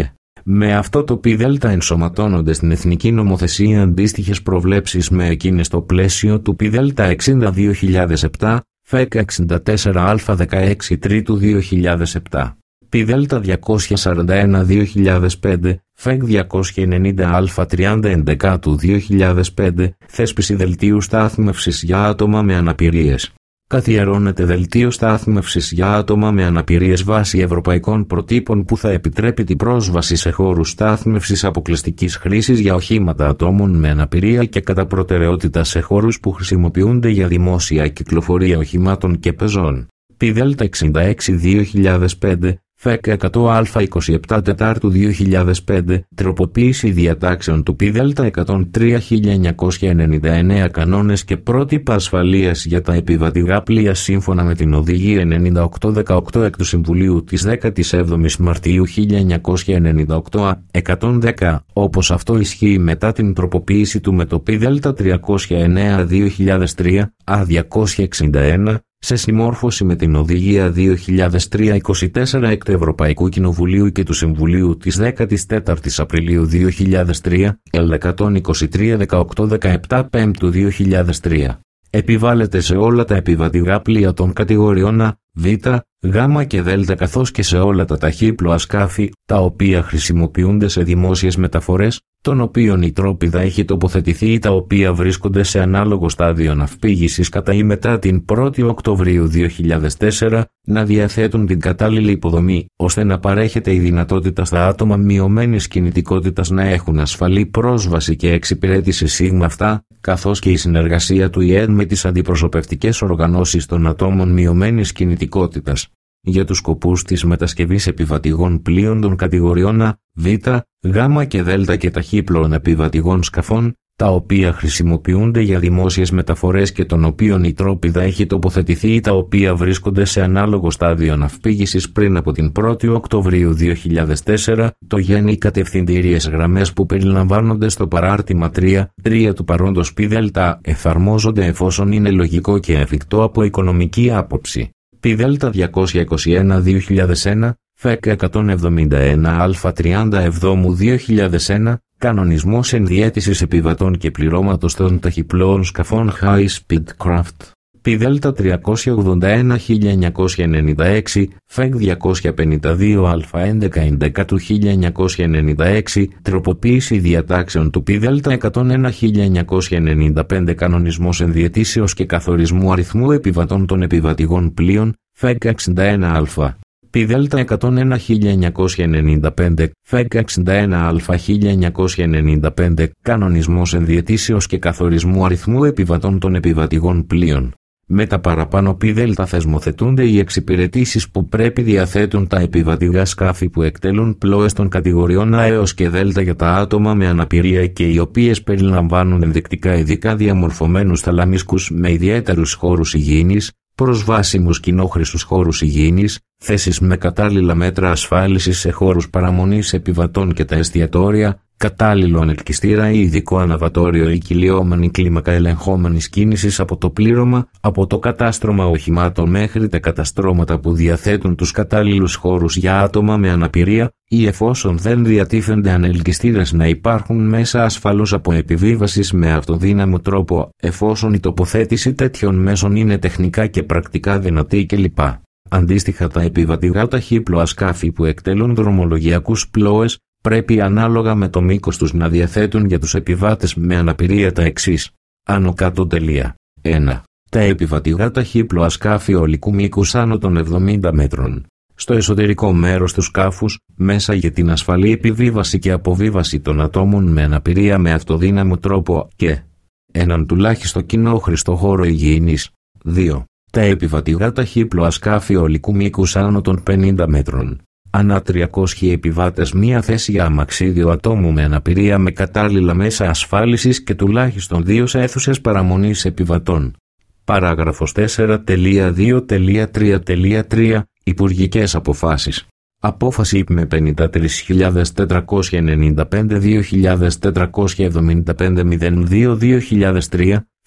Με αυτό το πι δέλτα ενσωματώνονται στην εθνική νομοθεσία αντίστοιχες προβλέψεις με εκείνες στο πλαίσιο του πι δέλτα εξήντα δύο χιλιάδες επτά, ΦΕΚ εξήντα τέσσερα Α δεκαέξι Τρίτου δύο χιλιάδες επτά. πι δέλτα διακόσια σαράντα ένα δύο χιλιάδες πέντε, ΦΕΚ διακόσια ενενήντα Α τριάντα Ενδεκάτου δύο χιλιάδες πέντε, θέσπιση δελτίου στάθμευσης για άτομα με αναπηρίες. Καθιερώνεται δελτίο στάθμευσης για άτομα με αναπηρίες βάσει ευρωπαϊκών προτύπων που θα επιτρέπει την πρόσβαση σε χώρους στάθμευσης αποκλειστικής χρήσης για οχήματα ατόμων με αναπηρία και κατά προτεραιότητα σε χώρους που χρησιμοποιούνται για δημόσια κυκλοφορία οχημάτων και πεζών. πι δέλτα εξήντα έξι δύο χιλιάδες πέντε, ΦΕΚ εκατό Α είκοσι επτά Τετάρτου δύο χιλιάδες πέντε, τροποποίηση διατάξεων του πι δέλτα εκατόν τρία χίλια εννιακόσια ενενήντα εννέα κανόνες και πρότυπα ασφαλείας για τα επιβατικά πλοία σύμφωνα με την Οδηγία ενενήντα οκτώ δεκαοκτώ εκ του Συμβουλίου της δέκατης έβδομης Μαρτίου χίλια εννιακόσια ενενήντα οκτώ εκατόν δέκα, όπως αυτό ισχύει μετά την τροποποίηση του με το πι δέλτα τριακόσια εννέα δύο χιλιάδες τρία Α διακόσια εξήντα ένα, σε συμμόρφωση με την Οδηγία δύο χιλιάδες τρία είκοσι τέσσερα εκ του Ευρωπαϊκού Κοινοβουλίου και του Συμβουλίου της δέκατης τέταρτης Απριλίου δύο χιλιάδες τρία, Ελ εκατόν είκοσι τρία δεκαοκτώ δεκαεπτά Πέμπτου δύο χιλιάδες τρία. Επιβάλλεται σε όλα τα επιβατικά πλοία των κατηγοριών Α, Β, Γ και Δ καθώς και σε όλα τα ταχύπλοα σκάφη, τα οποία χρησιμοποιούνται σε δημόσιες μεταφορές, των οποίων η τρόπιδα έχει τοποθετηθεί ή τα οποία βρίσκονται σε ανάλογο στάδιο ναυπήγησης κατά ή μετά την πρώτη Οκτωβρίου δύο χιλιάδες τέσσερα, να διαθέτουν την κατάλληλη υποδομή, ώστε να παρέχεται η δυνατότητα στα άτομα μειωμένης κινητικότητας να έχουν ασφαλή πρόσβαση και εξυπηρέτηση σίγμα αυτά, καθώς και η συνεργασία του ΙΕΝ με τις αντιπροσωπευτικές οργανώσεις των ατόμων μειωμένης κινητικότητας. Για τους σκοπούς της μετασκευής επιβατηγών πλοίων των κατηγοριών Α, Β, Γ και Δ και ταχύπλοων επιβατηγών σκαφών, τα οποία χρησιμοποιούνται για δημόσιες μεταφορές και των οποίων η τρόπιδα έχει τοποθετηθεί ή τα οποία βρίσκονται σε ανάλογο στάδιο ναυπήγησης πριν από την πρώτη Οκτωβρίου δύο χιλιάδες τέσσερα, το γένει οι κατευθυντήριες γραμμές που περιλαμβάνονται στο παράρτημα τρία τρία του παρόντος πι δέλτα εφαρμόζονται εφόσον είναι λογικό και εφικτό από οικονομική άποψη. πι δέλτα διακόσια είκοσι ένα δύο χιλιάδες ένα, ΦΕΚ εκατόν εβδομήντα ένα Α τριάντα εβδόμου δύο χιλιάδες ένα, Κανονισμός ενδιαίτησης επιβατών και πληρώματος των ταχυπλοών σκαφών High Speed Craft. πι δέλτα τριακόσια ογδόντα ένα χίλια εννιακόσια ενενήντα έξι, ΦΕΚ διακόσια πενήντα δύο Α έντεκα Ενδεκάτου χίλια εννιακόσια ενενήντα έξι, τροποποίηση διατάξεων του πι δέλτα εκατόν ένα χίλια εννιακόσια ενενήντα πέντε, Κανονισμός ενδιαιτήσεως και καθορισμού αριθμού επιβατών των επιβατηγών πλοίων, ΦΕΚ εξήντα ένα Α. πι δέλτα εκατόν ένα χίλια εννιακόσια ενενήντα πέντε, ΦΕΚ εξήντα ένα Α χίλια εννιακόσια ενενήντα πέντε, Κανονισμός ενδιαιτήσεως και καθορισμού αριθμού επιβατών των επιβατηγών πλοίων. Με τα παραπάνω πι δέλτα θεσμοθετούνται οι εξυπηρετήσεις που πρέπει διαθέτουν τα επιβατηγά σκάφη που εκτελούν πλώες των κατηγοριών Α έως και Δ για τα άτομα με αναπηρία και οι οποίες περιλαμβάνουν ενδεικτικά ειδικά διαμορφωμένους θαλαμίσκους με ιδιαίτερους χώρους υγιεινής, προσβάσιμους κοινόχρηστους χώρους υγιεινής, θέσεις με κατάλληλα μέτρα ασφάλισης σε χώρους παραμονής επιβατών και τα εστιατόρια, κατάλληλο ανελκυστήρα ή ειδικό αναβατόριο ή κυλιόμενη κλίμακα ελεγχόμενης κίνησης από το πλήρωμα, από το κατάστρωμα οχημάτων μέχρι τα καταστρώματα που διαθέτουν τους κατάλληλους χώρους για άτομα με αναπηρία, ή εφόσον δεν διατίθενται ανελκυστήρες να υπάρχουν μέσα ασφαλώς από επιβίβασης με αυτοδύναμο τρόπο, εφόσον η τοποθέτηση τέτοιων μέσων είναι τεχνικά και πρακτικά δυνατή κλπ. Αντίστοιχα, τα επιβατηγά ταχύπλοα σκάφη που εκτελούν δρομολογιακούς πλώες πρέπει ανάλογα με το μήκος τους να διαθέτουν για τους επιβάτες με αναπηρία τα εξής. Άνω κάτω τελεία. ένα. Τα επιβατηγά ταχύπλοα σκάφη ολικού μήκους άνω των εβδομήντα μέτρων. Στο εσωτερικό μέρος του σκάφους, μέσα για την ασφαλή επιβίβαση και αποβίβαση των ατόμων με αναπηρία με αυτοδύναμο τρόπο και έναν τουλάχιστον κοινόχρηστο χώρο υγιεινής. δύο. Τα επιβατηγά ταχύπλοα σκάφη ολικού μήκους άνω των πενήντα μέτρων. Ανά τριακόσιοι επιβάτες μία θέση για αμαξίδιο ατόμου με αναπηρία με κατάλληλα μέσα ασφάλισης και τουλάχιστον δύο αίθουσες παραμονής επιβατών. Παράγραφος τέσσερα δύο τρία τρία Υπουργικές αποφάσεις. Απόφαση με πενήντα τρεις χιλιάδες τετρακόσια ενενήντα πέντε δύο χιλιάδες τετρακόσια εβδομήντα πέντε μηδέν δύο δύο χιλιάδες τρία,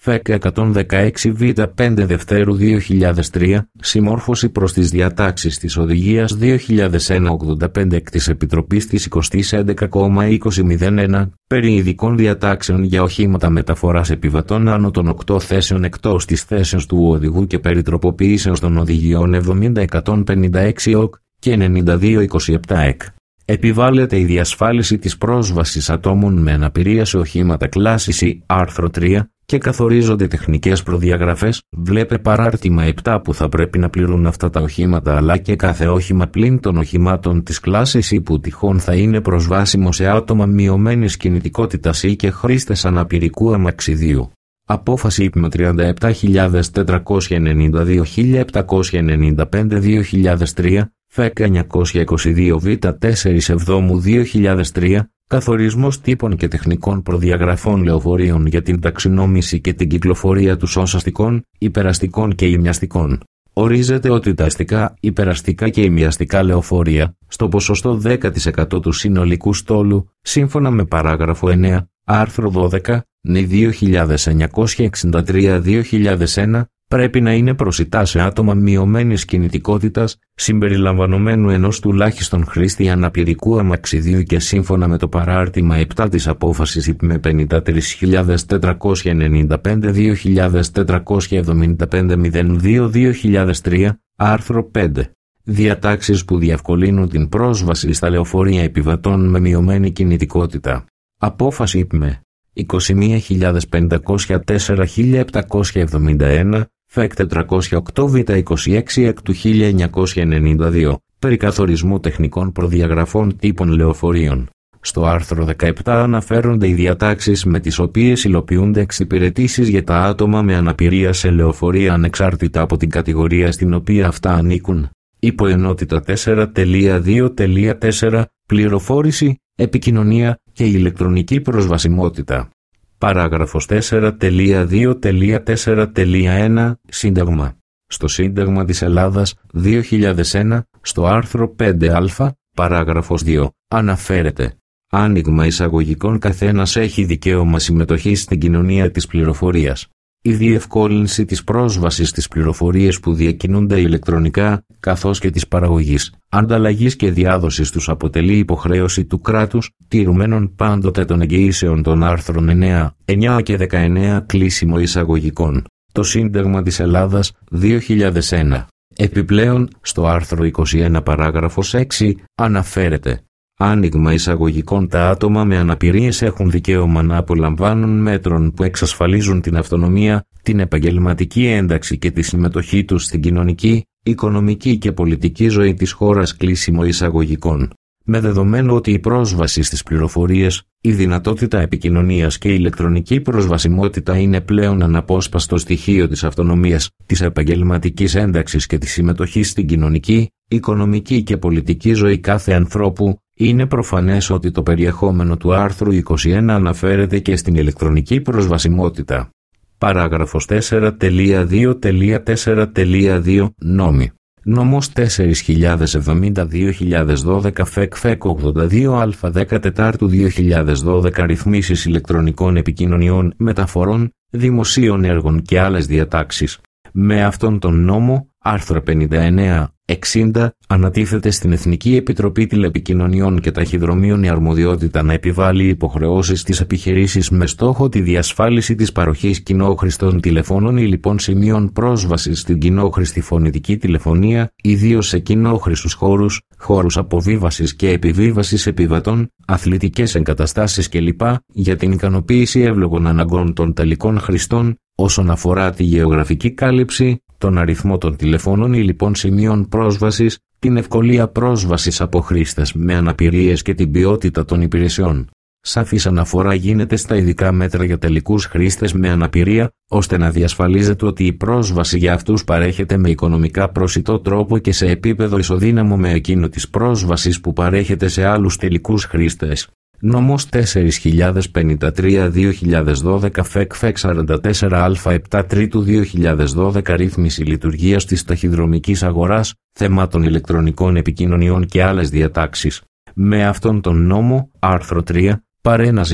ΦΕΚ εκατόν δεκαέξι Β πέντε Δευτέρου δύο χιλιάδες τρία, συμμόρφωση προς τις διατάξεις της Οδηγίας δύο χιλιάδες ένα ογδόντα πέντε εκ της Επιτροπής της εικοστής έντεκα είκοσι μηδέν ένα, περί ειδικών διατάξεων για οχήματα μεταφοράς επιβατών άνω των οκτώ θέσεων εκτός της θέσεως του οδηγού και περί τροποποιήσεως των οδηγιών εβδομήντα εκατόν πενήντα έξι ΟΚ και ενενήντα δύο είκοσι επτά ΕΚ. Επιβάλλεται η διασφάλιση της πρόσβασης ατόμων με αναπηρία σε οχήματα κλάσης C, άρθρο τρία, και καθορίζονται τεχνικές προδιαγραφές, βλέπε παράρτημα επτά που θα πρέπει να πληρούν αυτά τα οχήματα αλλά και κάθε όχημα πλην των οχημάτων της κλάσης C που τυχόν θα είναι προσβάσιμο σε άτομα μειωμένης κινητικότητας ή και χρήστες αναπηρικού αμαξιδίου. Απόφαση ΥΠΜΕ τριάντα επτά χιλιάδες τετρακόσια ενενήντα δύο χίλια επτακόσια ενενήντα πέντε δύο χιλιάδες τρία, ΦΕΚ εννιακόσια είκοσι δύο Β τέσσερα Εβδόμου δύο χιλιάδες τρία, καθορισμός τύπων και τεχνικών προδιαγραφών λεωφορείων για την ταξινόμηση και την κυκλοφορία τους ως αστικών, υπεραστικών και ημιαστικών. Ορίζεται ότι τα αστικά, υπεραστικά και ημιαστικά λεωφορεία, στο ποσοστό δέκα τοις εκατό του συνολικού στόλου, σύμφωνα με παράγραφο εννέα, άρθρο δώδεκα, Ν δύο χιλιάδες εννιακόσια εξήντα τρία δύο χιλιάδες ένα, πρέπει να είναι προσιτά σε άτομα μειωμένης κινητικότητας, συμπεριλαμβανομένου ενός τουλάχιστον χρήστη αναπηρικού αμαξιδίου και σύμφωνα με το παράρτημα επτά της απόφασης ΥΠΜΕ πενήντα τρεις χιλιάδες τετρακόσια ενενήντα πέντε δύο χιλιάδες τετρακόσια εβδομήντα πέντε μηδέν δύο δύο χιλιάδες τρία, άρθρο πέντε. Διατάξεις που διευκολύνουν την πρόσβαση στα λεωφορεία επιβατών με μειωμένη κινητικότητα. Απόφαση ΥΠΜΕ είκοσι μία χιλιάδες πεντακόσια τέσσερα χίλια επτακόσια εβδομήντα ένα, ΦΕΚ τετρακόσια οκτώ Β είκοσι έξι εκ του χίλια εννιακόσια ενενήντα δύο, περί καθορισμού τεχνικών προδιαγραφών τύπων λεωφορείων. Στο άρθρο δεκαεπτά αναφέρονται οι διατάξεις με τις οποίες υλοποιούνται εξυπηρετήσεις για τα άτομα με αναπηρία σε λεωφορεία ανεξάρτητα από την κατηγορία στην οποία αυτά ανήκουν. Υποενότητα τέσσερα δύο τέσσερα, πληροφόρηση, επικοινωνία και ηλεκτρονική προσβασιμότητα. Παράγραφος τέσσερα δύο τέσσερα ένα, Σύνταγμα. Στο Σύνταγμα της Ελλάδας δύο χιλιάδες ένα, στο άρθρο πέντε Α, παράγραφος δύο, αναφέρεται άνοιγμα εισαγωγικών καθένας έχει δικαίωμα συμμετοχής στην κοινωνία της πληροφορίας. Η διευκόλυνση της πρόσβασης στις πληροφορίες που διακινούνται ηλεκτρονικά, καθώς και της παραγωγής, ανταλλαγής και διάδοσης τους αποτελεί υποχρέωση του κράτους, τηρουμένων πάντοτε των εγγυήσεων των άρθρων εννέα, εννέα και δεκαεννέα κλείσιμο εισαγωγικών. Το Σύνταγμα της Ελλάδας δύο χιλιάδες ένα. Επιπλέον, στο άρθρο είκοσι ένα παράγραφος έξι, αναφέρεται άνοιγμα εισαγωγικών τα άτομα με αναπηρίες έχουν δικαίωμα να απολαμβάνουν μέτρων που εξασφαλίζουν την αυτονομία, την επαγγελματική ένταξη και τη συμμετοχή τους στην κοινωνική, οικονομική και πολιτική ζωή της χώρας κλείσιμο εισαγωγικών. Με δεδομένο ότι η πρόσβαση στις πληροφορίες, η δυνατότητα επικοινωνίας και η ηλεκτρονική προσβασιμότητα είναι πλέον αναπόσπαστο στοιχείο της αυτονομίας, της επαγγελματικής ένταξης και της συμμετοχής στην κοινωνική, οικονομική και πολιτική ζωή κάθε ανθρώπου, είναι προφανές ότι το περιεχόμενο του άρθρου είκοσι ένα αναφέρεται και στην ηλεκτρονική προσβασιμότητα. Παράγραφος τέσσερα δύο τέσσερα δύο, Νόμοι. Νόμος τέσσερα χιλιάδες εβδομήντα δύο χιλιάδες δώδεκα ΦΕΚ ΦΕΚ ογδόντα δύο Α δεκατέσσερα δύο χιλιάδες δώδεκα ρυθμίσεις ηλεκτρονικών επικοινωνιών, μεταφορών, δημοσίων έργων και άλλες διατάξεις. Με αυτόν τον νόμο, άρθρα πενήντα εννέα εξήντα, ανατίθεται στην Εθνική Επιτροπή Τηλεπικοινωνιών και Ταχυδρομείων η αρμοδιότητα να επιβάλλει υποχρεώσεις στις επιχειρήσεις με στόχο τη διασφάλιση της παροχής κοινόχρηστων τηλεφώνων ή λοιπόν σημείων πρόσβασης στην κοινόχρηστη φωνητική τηλεφωνία, ιδίως σε κοινόχρηστους χώρους, χώρους αποβίβασης και επιβίβασης επιβατών, αθλητικές εγκαταστάσεις κλπ. Για την ικανοποίηση εύλογων αναγκών των τελικών χρηστών, όσον αφορά τη γεωγραφική κάλυψη, τον αριθμό των τηλεφώνων ή λοιπόν σημείων πρόσβασης, την ευκολία πρόσβασης από χρήστες με αναπηρίες και την ποιότητα των υπηρεσιών. Σαφής αναφορά γίνεται στα ειδικά μέτρα για τελικούς χρήστες με αναπηρία, ώστε να διασφαλίζεται ότι η πρόσβαση για αυτούς παρέχεται με οικονομικά προσιτό τρόπο και σε επίπεδο ισοδύναμο με εκείνο της πρόσβασης που παρέχεται σε άλλους τελικούς χρήστες. Νόμος τέσσερα χιλιάδες πενήντα τρία δύο χιλιάδες δώδεκα ΦΕΚ ΦΕΚ σαράντα τέσσερα Α επτά Τρίτου δύο χιλιάδες δώδεκα ρύθμιση λειτουργίας της ταχυδρομικής αγοράς, θεμάτων ηλεκτρονικών επικοινωνιών και άλλες διατάξεις. Με αυτόν τον νόμο, άρθρο τρία, παρένα ζήτα,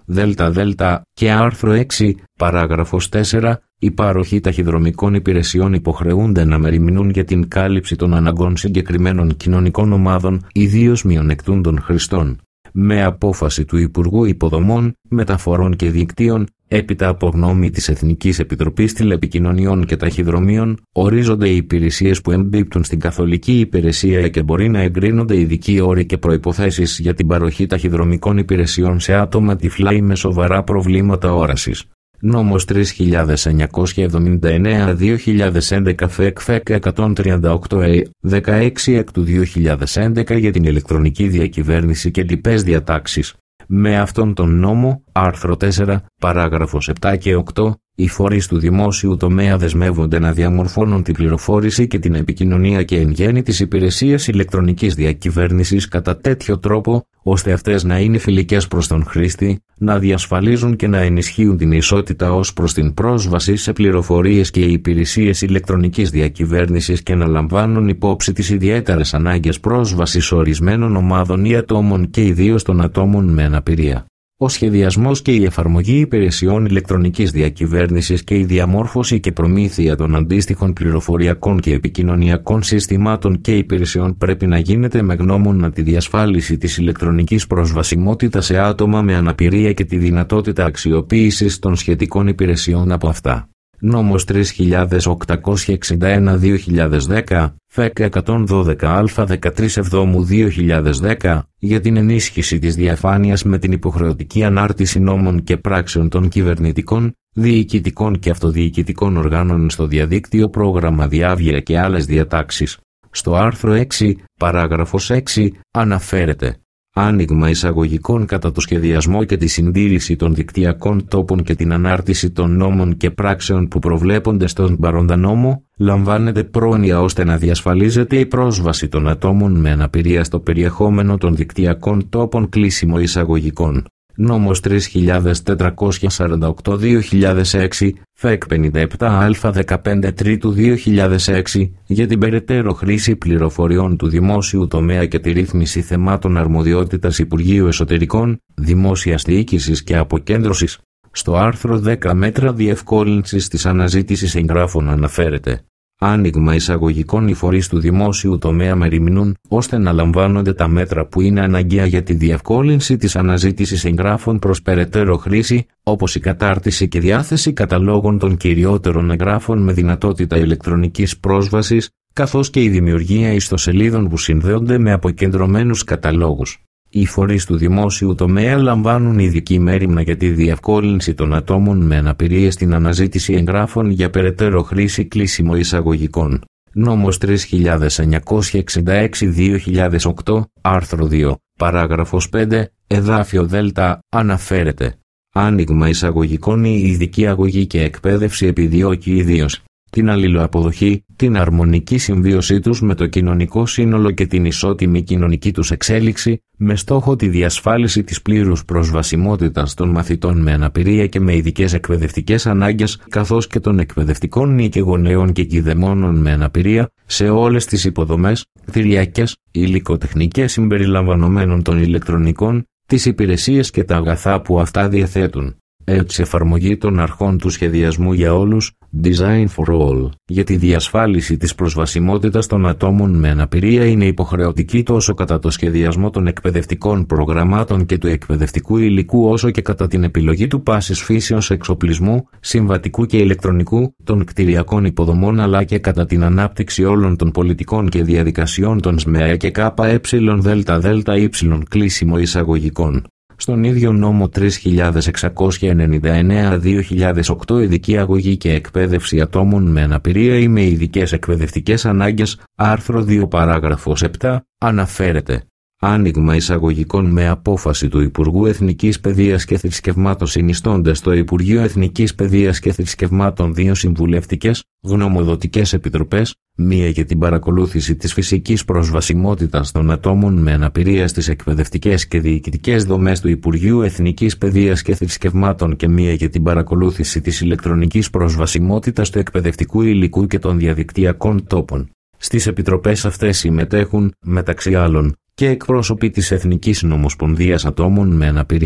δέλτα δέλτα και άρθρο έξι, παράγραφος τέσσερα, οι πάροχοι ταχυδρομικών υπηρεσιών υποχρεούνται να μεριμνούν για την κάλυψη των αναγκών συγκεκριμένων κοινωνικών ομάδων, ιδίως μειονεκτούντων χρηστών. Με απόφαση του Υπουργού Υποδομών, Μεταφορών και Δικτύων, έπειτα από γνώμη της Εθνικής Επιτροπής Τηλεπικοινωνιών και Ταχυδρομείων, ορίζονται οι υπηρεσίες που εμπίπτουν στην καθολική υπηρεσία και μπορεί να εγκρίνονται ειδικοί όροι και προϋποθέσεις για την παροχή ταχυδρομικών υπηρεσιών σε άτομα τυφλά ή με σοβαρά προβλήματα όρασης. Νόμος τρεις χιλιάδες εννιακόσια εβδομήντα εννέα δύο χιλιάδες έντεκα ΦΕΚ ΦΕΚ εκατόν τριάντα οκτώ Ε δεκαέξι εκ του δύο χιλιάδες έντεκα για την ηλεκτρονική διακυβέρνηση και λοιπές διατάξεις. Με αυτόν τον νόμο, άρθρο τέσσερα, παράγραφος επτά και οκτώ, οι φορείς του δημόσιου τομέα δεσμεύονται να διαμορφώνουν την πληροφόρηση και την επικοινωνία και εν γέννη της υπηρεσίας ηλεκτρονικής διακυβέρνησης κατά τέτοιο τρόπο, ώστε αυτές να είναι φιλικές προς τον χρήστη, να διασφαλίζουν και να ενισχύουν την ισότητα ως προς την πρόσβαση σε πληροφορίες και υπηρεσίες ηλεκτρονικής διακυβέρνησης και να λαμβάνουν υπόψη τις ιδιαίτερες ανάγκες πρόσβασης ορισμένων ομάδων ή ατόμων και ιδίως των ατόμων με αναπηρία. Ο σχεδιασμός και η εφαρμογή υπηρεσιών ηλεκτρονικής διακυβέρνησης και η διαμόρφωση και προμήθεια των αντίστοιχων πληροφοριακών και επικοινωνιακών συστημάτων και υπηρεσιών πρέπει να γίνεται με γνώμονα τη διασφάλιση της ηλεκτρονικής προσβασιμότητας σε άτομα με αναπηρία και τη δυνατότητα αξιοποίησης των σχετικών υπηρεσιών από αυτά. Νόμος τρεις χιλιάδες οκτακόσια εξήντα ένα δύο χιλιάδες δέκα, ΦΕΚ εκατόν δώδεκα Α δεκατρείς Εβδόμου δύο χιλιάδες δέκα, για την ενίσχυση της διαφάνειας με την υποχρεωτική ανάρτηση νόμων και πράξεων των κυβερνητικών, διοικητικών και αυτοδιοικητικών οργάνων στο διαδίκτυο, πρόγραμμα διάβια και άλλες διατάξεις. Στο άρθρο έξι, παράγραφος έξι, αναφέρεται άνοιγμα εισαγωγικών κατά το σχεδιασμό και τη συντήρηση των δικτυακών τόπων και την ανάρτηση των νόμων και πράξεων που προβλέπονται στον παρόντα νόμο, λαμβάνεται πρόνοια ώστε να διασφαλίζεται η πρόσβαση των ατόμων με αναπηρία στο περιεχόμενο των δικτυακών τόπων κλείσιμο εισαγωγικών. Νόμος τρεις χιλιάδες τετρακόσια σαράντα οκτώ δύο χιλιάδες έξι, ΦΕΚ πενήντα επτά Α δεκαπέντε Τρίτου δύο χιλιάδες έξι, για την περαιτέρω χρήση πληροφοριών του δημόσιου τομέα και τη ρύθμιση θεμάτων αρμοδιότητας Υπουργείου Εσωτερικών, Δημόσιας Διοίκησης και Αποκέντρωσης. Στο άρθρο δέκα, μέτρα διευκόλυνσης της αναζήτησης εγγράφων αναφέρεται άνοιγμα εισαγωγικών οι φορείς του δημόσιου τομέα μεριμνούν ώστε να λαμβάνονται τα μέτρα που είναι αναγκαία για τη διευκόλυνση της αναζήτησης εγγράφων προς περαιτέρω χρήση, όπως η κατάρτιση και διάθεση καταλόγων των κυριότερων εγγράφων με δυνατότητα ηλεκτρονικής πρόσβασης, καθώς και η δημιουργία ιστοσελίδων που συνδέονται με αποκεντρωμένους καταλόγους. Οι φορείς του δημόσιου τομέα λαμβάνουν ειδική μέριμνα για τη διευκόλυνση των ατόμων με αναπηρία στην αναζήτηση εγγράφων για περαιτέρω χρήση κλείσιμο εισαγωγικών. Νόμος τρεις χιλιάδες εννιακόσια εξήντα έξι δύο χιλιάδες οκτώ, άρθρο δύο, παράγραφος πέντε, εδάφιο Δέλτα, αναφέρεται άνοιγμα εισαγωγικών η ειδική αγωγή και εκπαίδευση επιδιώκει ιδίως την αλληλοαποδοχή, την αρμονική συμβίωσή τους με το κοινωνικό σύνολο και την ισότιμη κοινωνική τους εξέλιξη, με στόχο τη διασφάλιση της πλήρους προσβασιμότητας των μαθητών με αναπηρία και με ειδικές εκπαιδευτικές ανάγκες, καθώς και των εκπαιδευτικών νοικογονέων και κηδεμόνων με αναπηρία, σε όλες τις υποδομές, κτηριακές, υλικοτεχνικές συμπεριλαμβανομένων των ηλεκτρονικών, τις υπηρεσίες και τα αγαθά που αυτά διαθέτουν. Έτσι, εφαρμογή των αρχών του σχεδιασμού για όλους, Design for All, για τη διασφάλιση της προσβασιμότητας των ατόμων με αναπηρία είναι υποχρεωτική τόσο κατά το σχεδιασμό των εκπαιδευτικών προγραμμάτων και του εκπαιδευτικού υλικού όσο και κατά την επιλογή του πάσης φύσεως εξοπλισμού, συμβατικού και ηλεκτρονικού, των κτηριακών υποδομών αλλά και κατά την ανάπτυξη όλων των πολιτικών και διαδικασιών των ΣΜΕΑ και ΚΕΔΔΔY κλείσιμο εισαγωγικών. Στον ίδιο νόμο τρεις χιλιάδες εξακόσια ενενήντα εννέα δύο χιλιάδες οκτώ ειδική αγωγή και εκπαίδευση ατόμων με αναπηρία ή με ειδικές εκπαιδευτικές ανάγκες, άρθρο δύο παράγραφος επτά, αναφέρεται άνοιγμα εισαγωγικών με απόφαση του Υπουργού Εθνικής Παιδείας και Θρησκευμάτων συνιστώντας στο Υπουργείο Εθνικής Παιδείας και Θρησκευμάτων δύο συμβουλευτικές, γνωμοδοτικές επιτροπές, μία για την παρακολούθηση της φυσικής προσβασιμότητας των ατόμων με αναπηρία στις εκπαιδευτικές και διοικητικές δομές του Υπουργείου Εθνικής Παιδείας και Θρησκευμάτων και μία για την παρακολούθηση της ηλεκτρονικής προσβασιμότητας του εκπαιδευτικού υλικού και των διαδικτυακών τόπων. Στις επιτροπές αυτές συμμετέχουν, μεταξύ άλλων, και εκπρόσωποι της Εθνικής Νομοσπονδίας Ατόμων με Αναπηρία.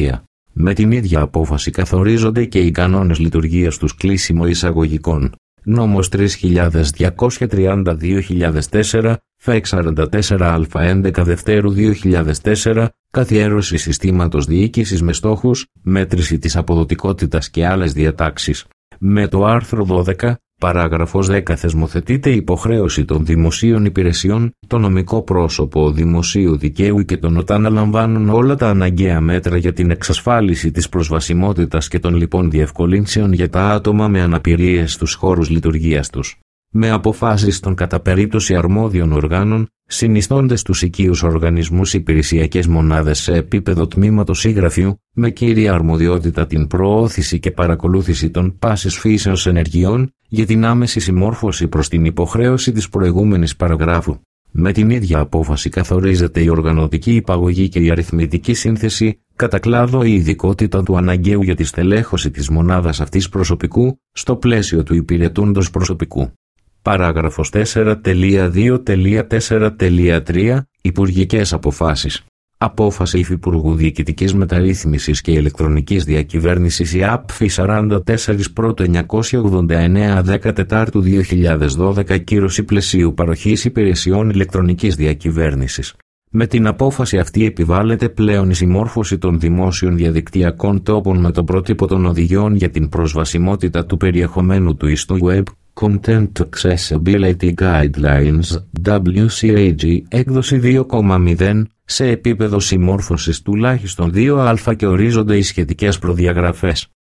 Με την ίδια απόφαση καθορίζονται και οι κανόνες λειτουργίας τους κλείσιμο εισαγωγικών. Νόμος τρεις χιλιάδες διακόσια τριάντα δύο δύο χιλιάδες τέσσερα, ΦΕΚ σαράντα τέσσερα Α έντεκα Δευτέρου δύο χιλιάδες τέσσερα, καθιέρωση συστήματος διοίκησης με στόχους, μέτρηση της αποδοτικότητας και άλλες διατάξεις. Με το άρθρο δώδεκα, παράγραφος δέκα θεσμοθετείται υποχρέωση των δημοσίων υπηρεσιών, το νομικό πρόσωπο δημοσίου δικαίου και των ΟΤΑ να λαμβάνουν όλα τα αναγκαία μέτρα για την εξασφάλιση της προσβασιμότητας και των λοιπών διευκολύνσεων για τα άτομα με αναπηρίες στους χώρους λειτουργίας τους. Με αποφάσεις των κατά περίπτωση αρμόδιων οργάνων, συνιστώντες τους οικείους οργανισμούς υπηρεσιακές μονάδες σε επίπεδο τμήματος ή γραφείου, με κύρια αρμοδιότητα την προώθηση και παρακολούθηση των πάσης φύσεως ενεργειών για την άμεση συμμόρφωση προς την υποχρέωση της προηγούμενης παραγράφου. Με την ίδια απόφαση καθορίζεται η οργανωτική υπαγωγή και η αριθμητική σύνθεση, κατά κλάδο η ειδικότητα του αναγκαίου για τη στελέχωση της μονάδας αυτής προσωπικού, στο πλαίσιο του υπηρετούντος προσωπικού. Παράγραφος τέσσερα δύο τέσσερα τρία Υπουργικές αποφάσεις. Απόφαση Υφυπουργού Διοικητικής Μεταρρύθμισης και Ηλεκτρονικής Διακυβέρνησης η ΑΠΦΗ σαράντα τέσσερα πρώτο εννιακόσια ογδόντα εννέα δεκατέσσερα δύο χιλιάδες δώδεκα κύρωση πλαισίου παροχής υπηρεσιών ηλεκτρονικής διακυβέρνησης. Με την απόφαση αυτή επιβάλλεται πλέον η συμμόρφωση των δημόσιων διαδικτυακών τόπων με το πρότυπο των οδηγιών για την προσβασιμότητα του περιεχομένου του ιστού Web Content Accessibility Guidelines ντάμπλιου σι έι τζι έκδοση δύο κόμμα μηδέν σε επίπεδο συμμόρφωσης τουλάχιστον δύο α και ορίζονται οι σχετικές προδιαγραφές.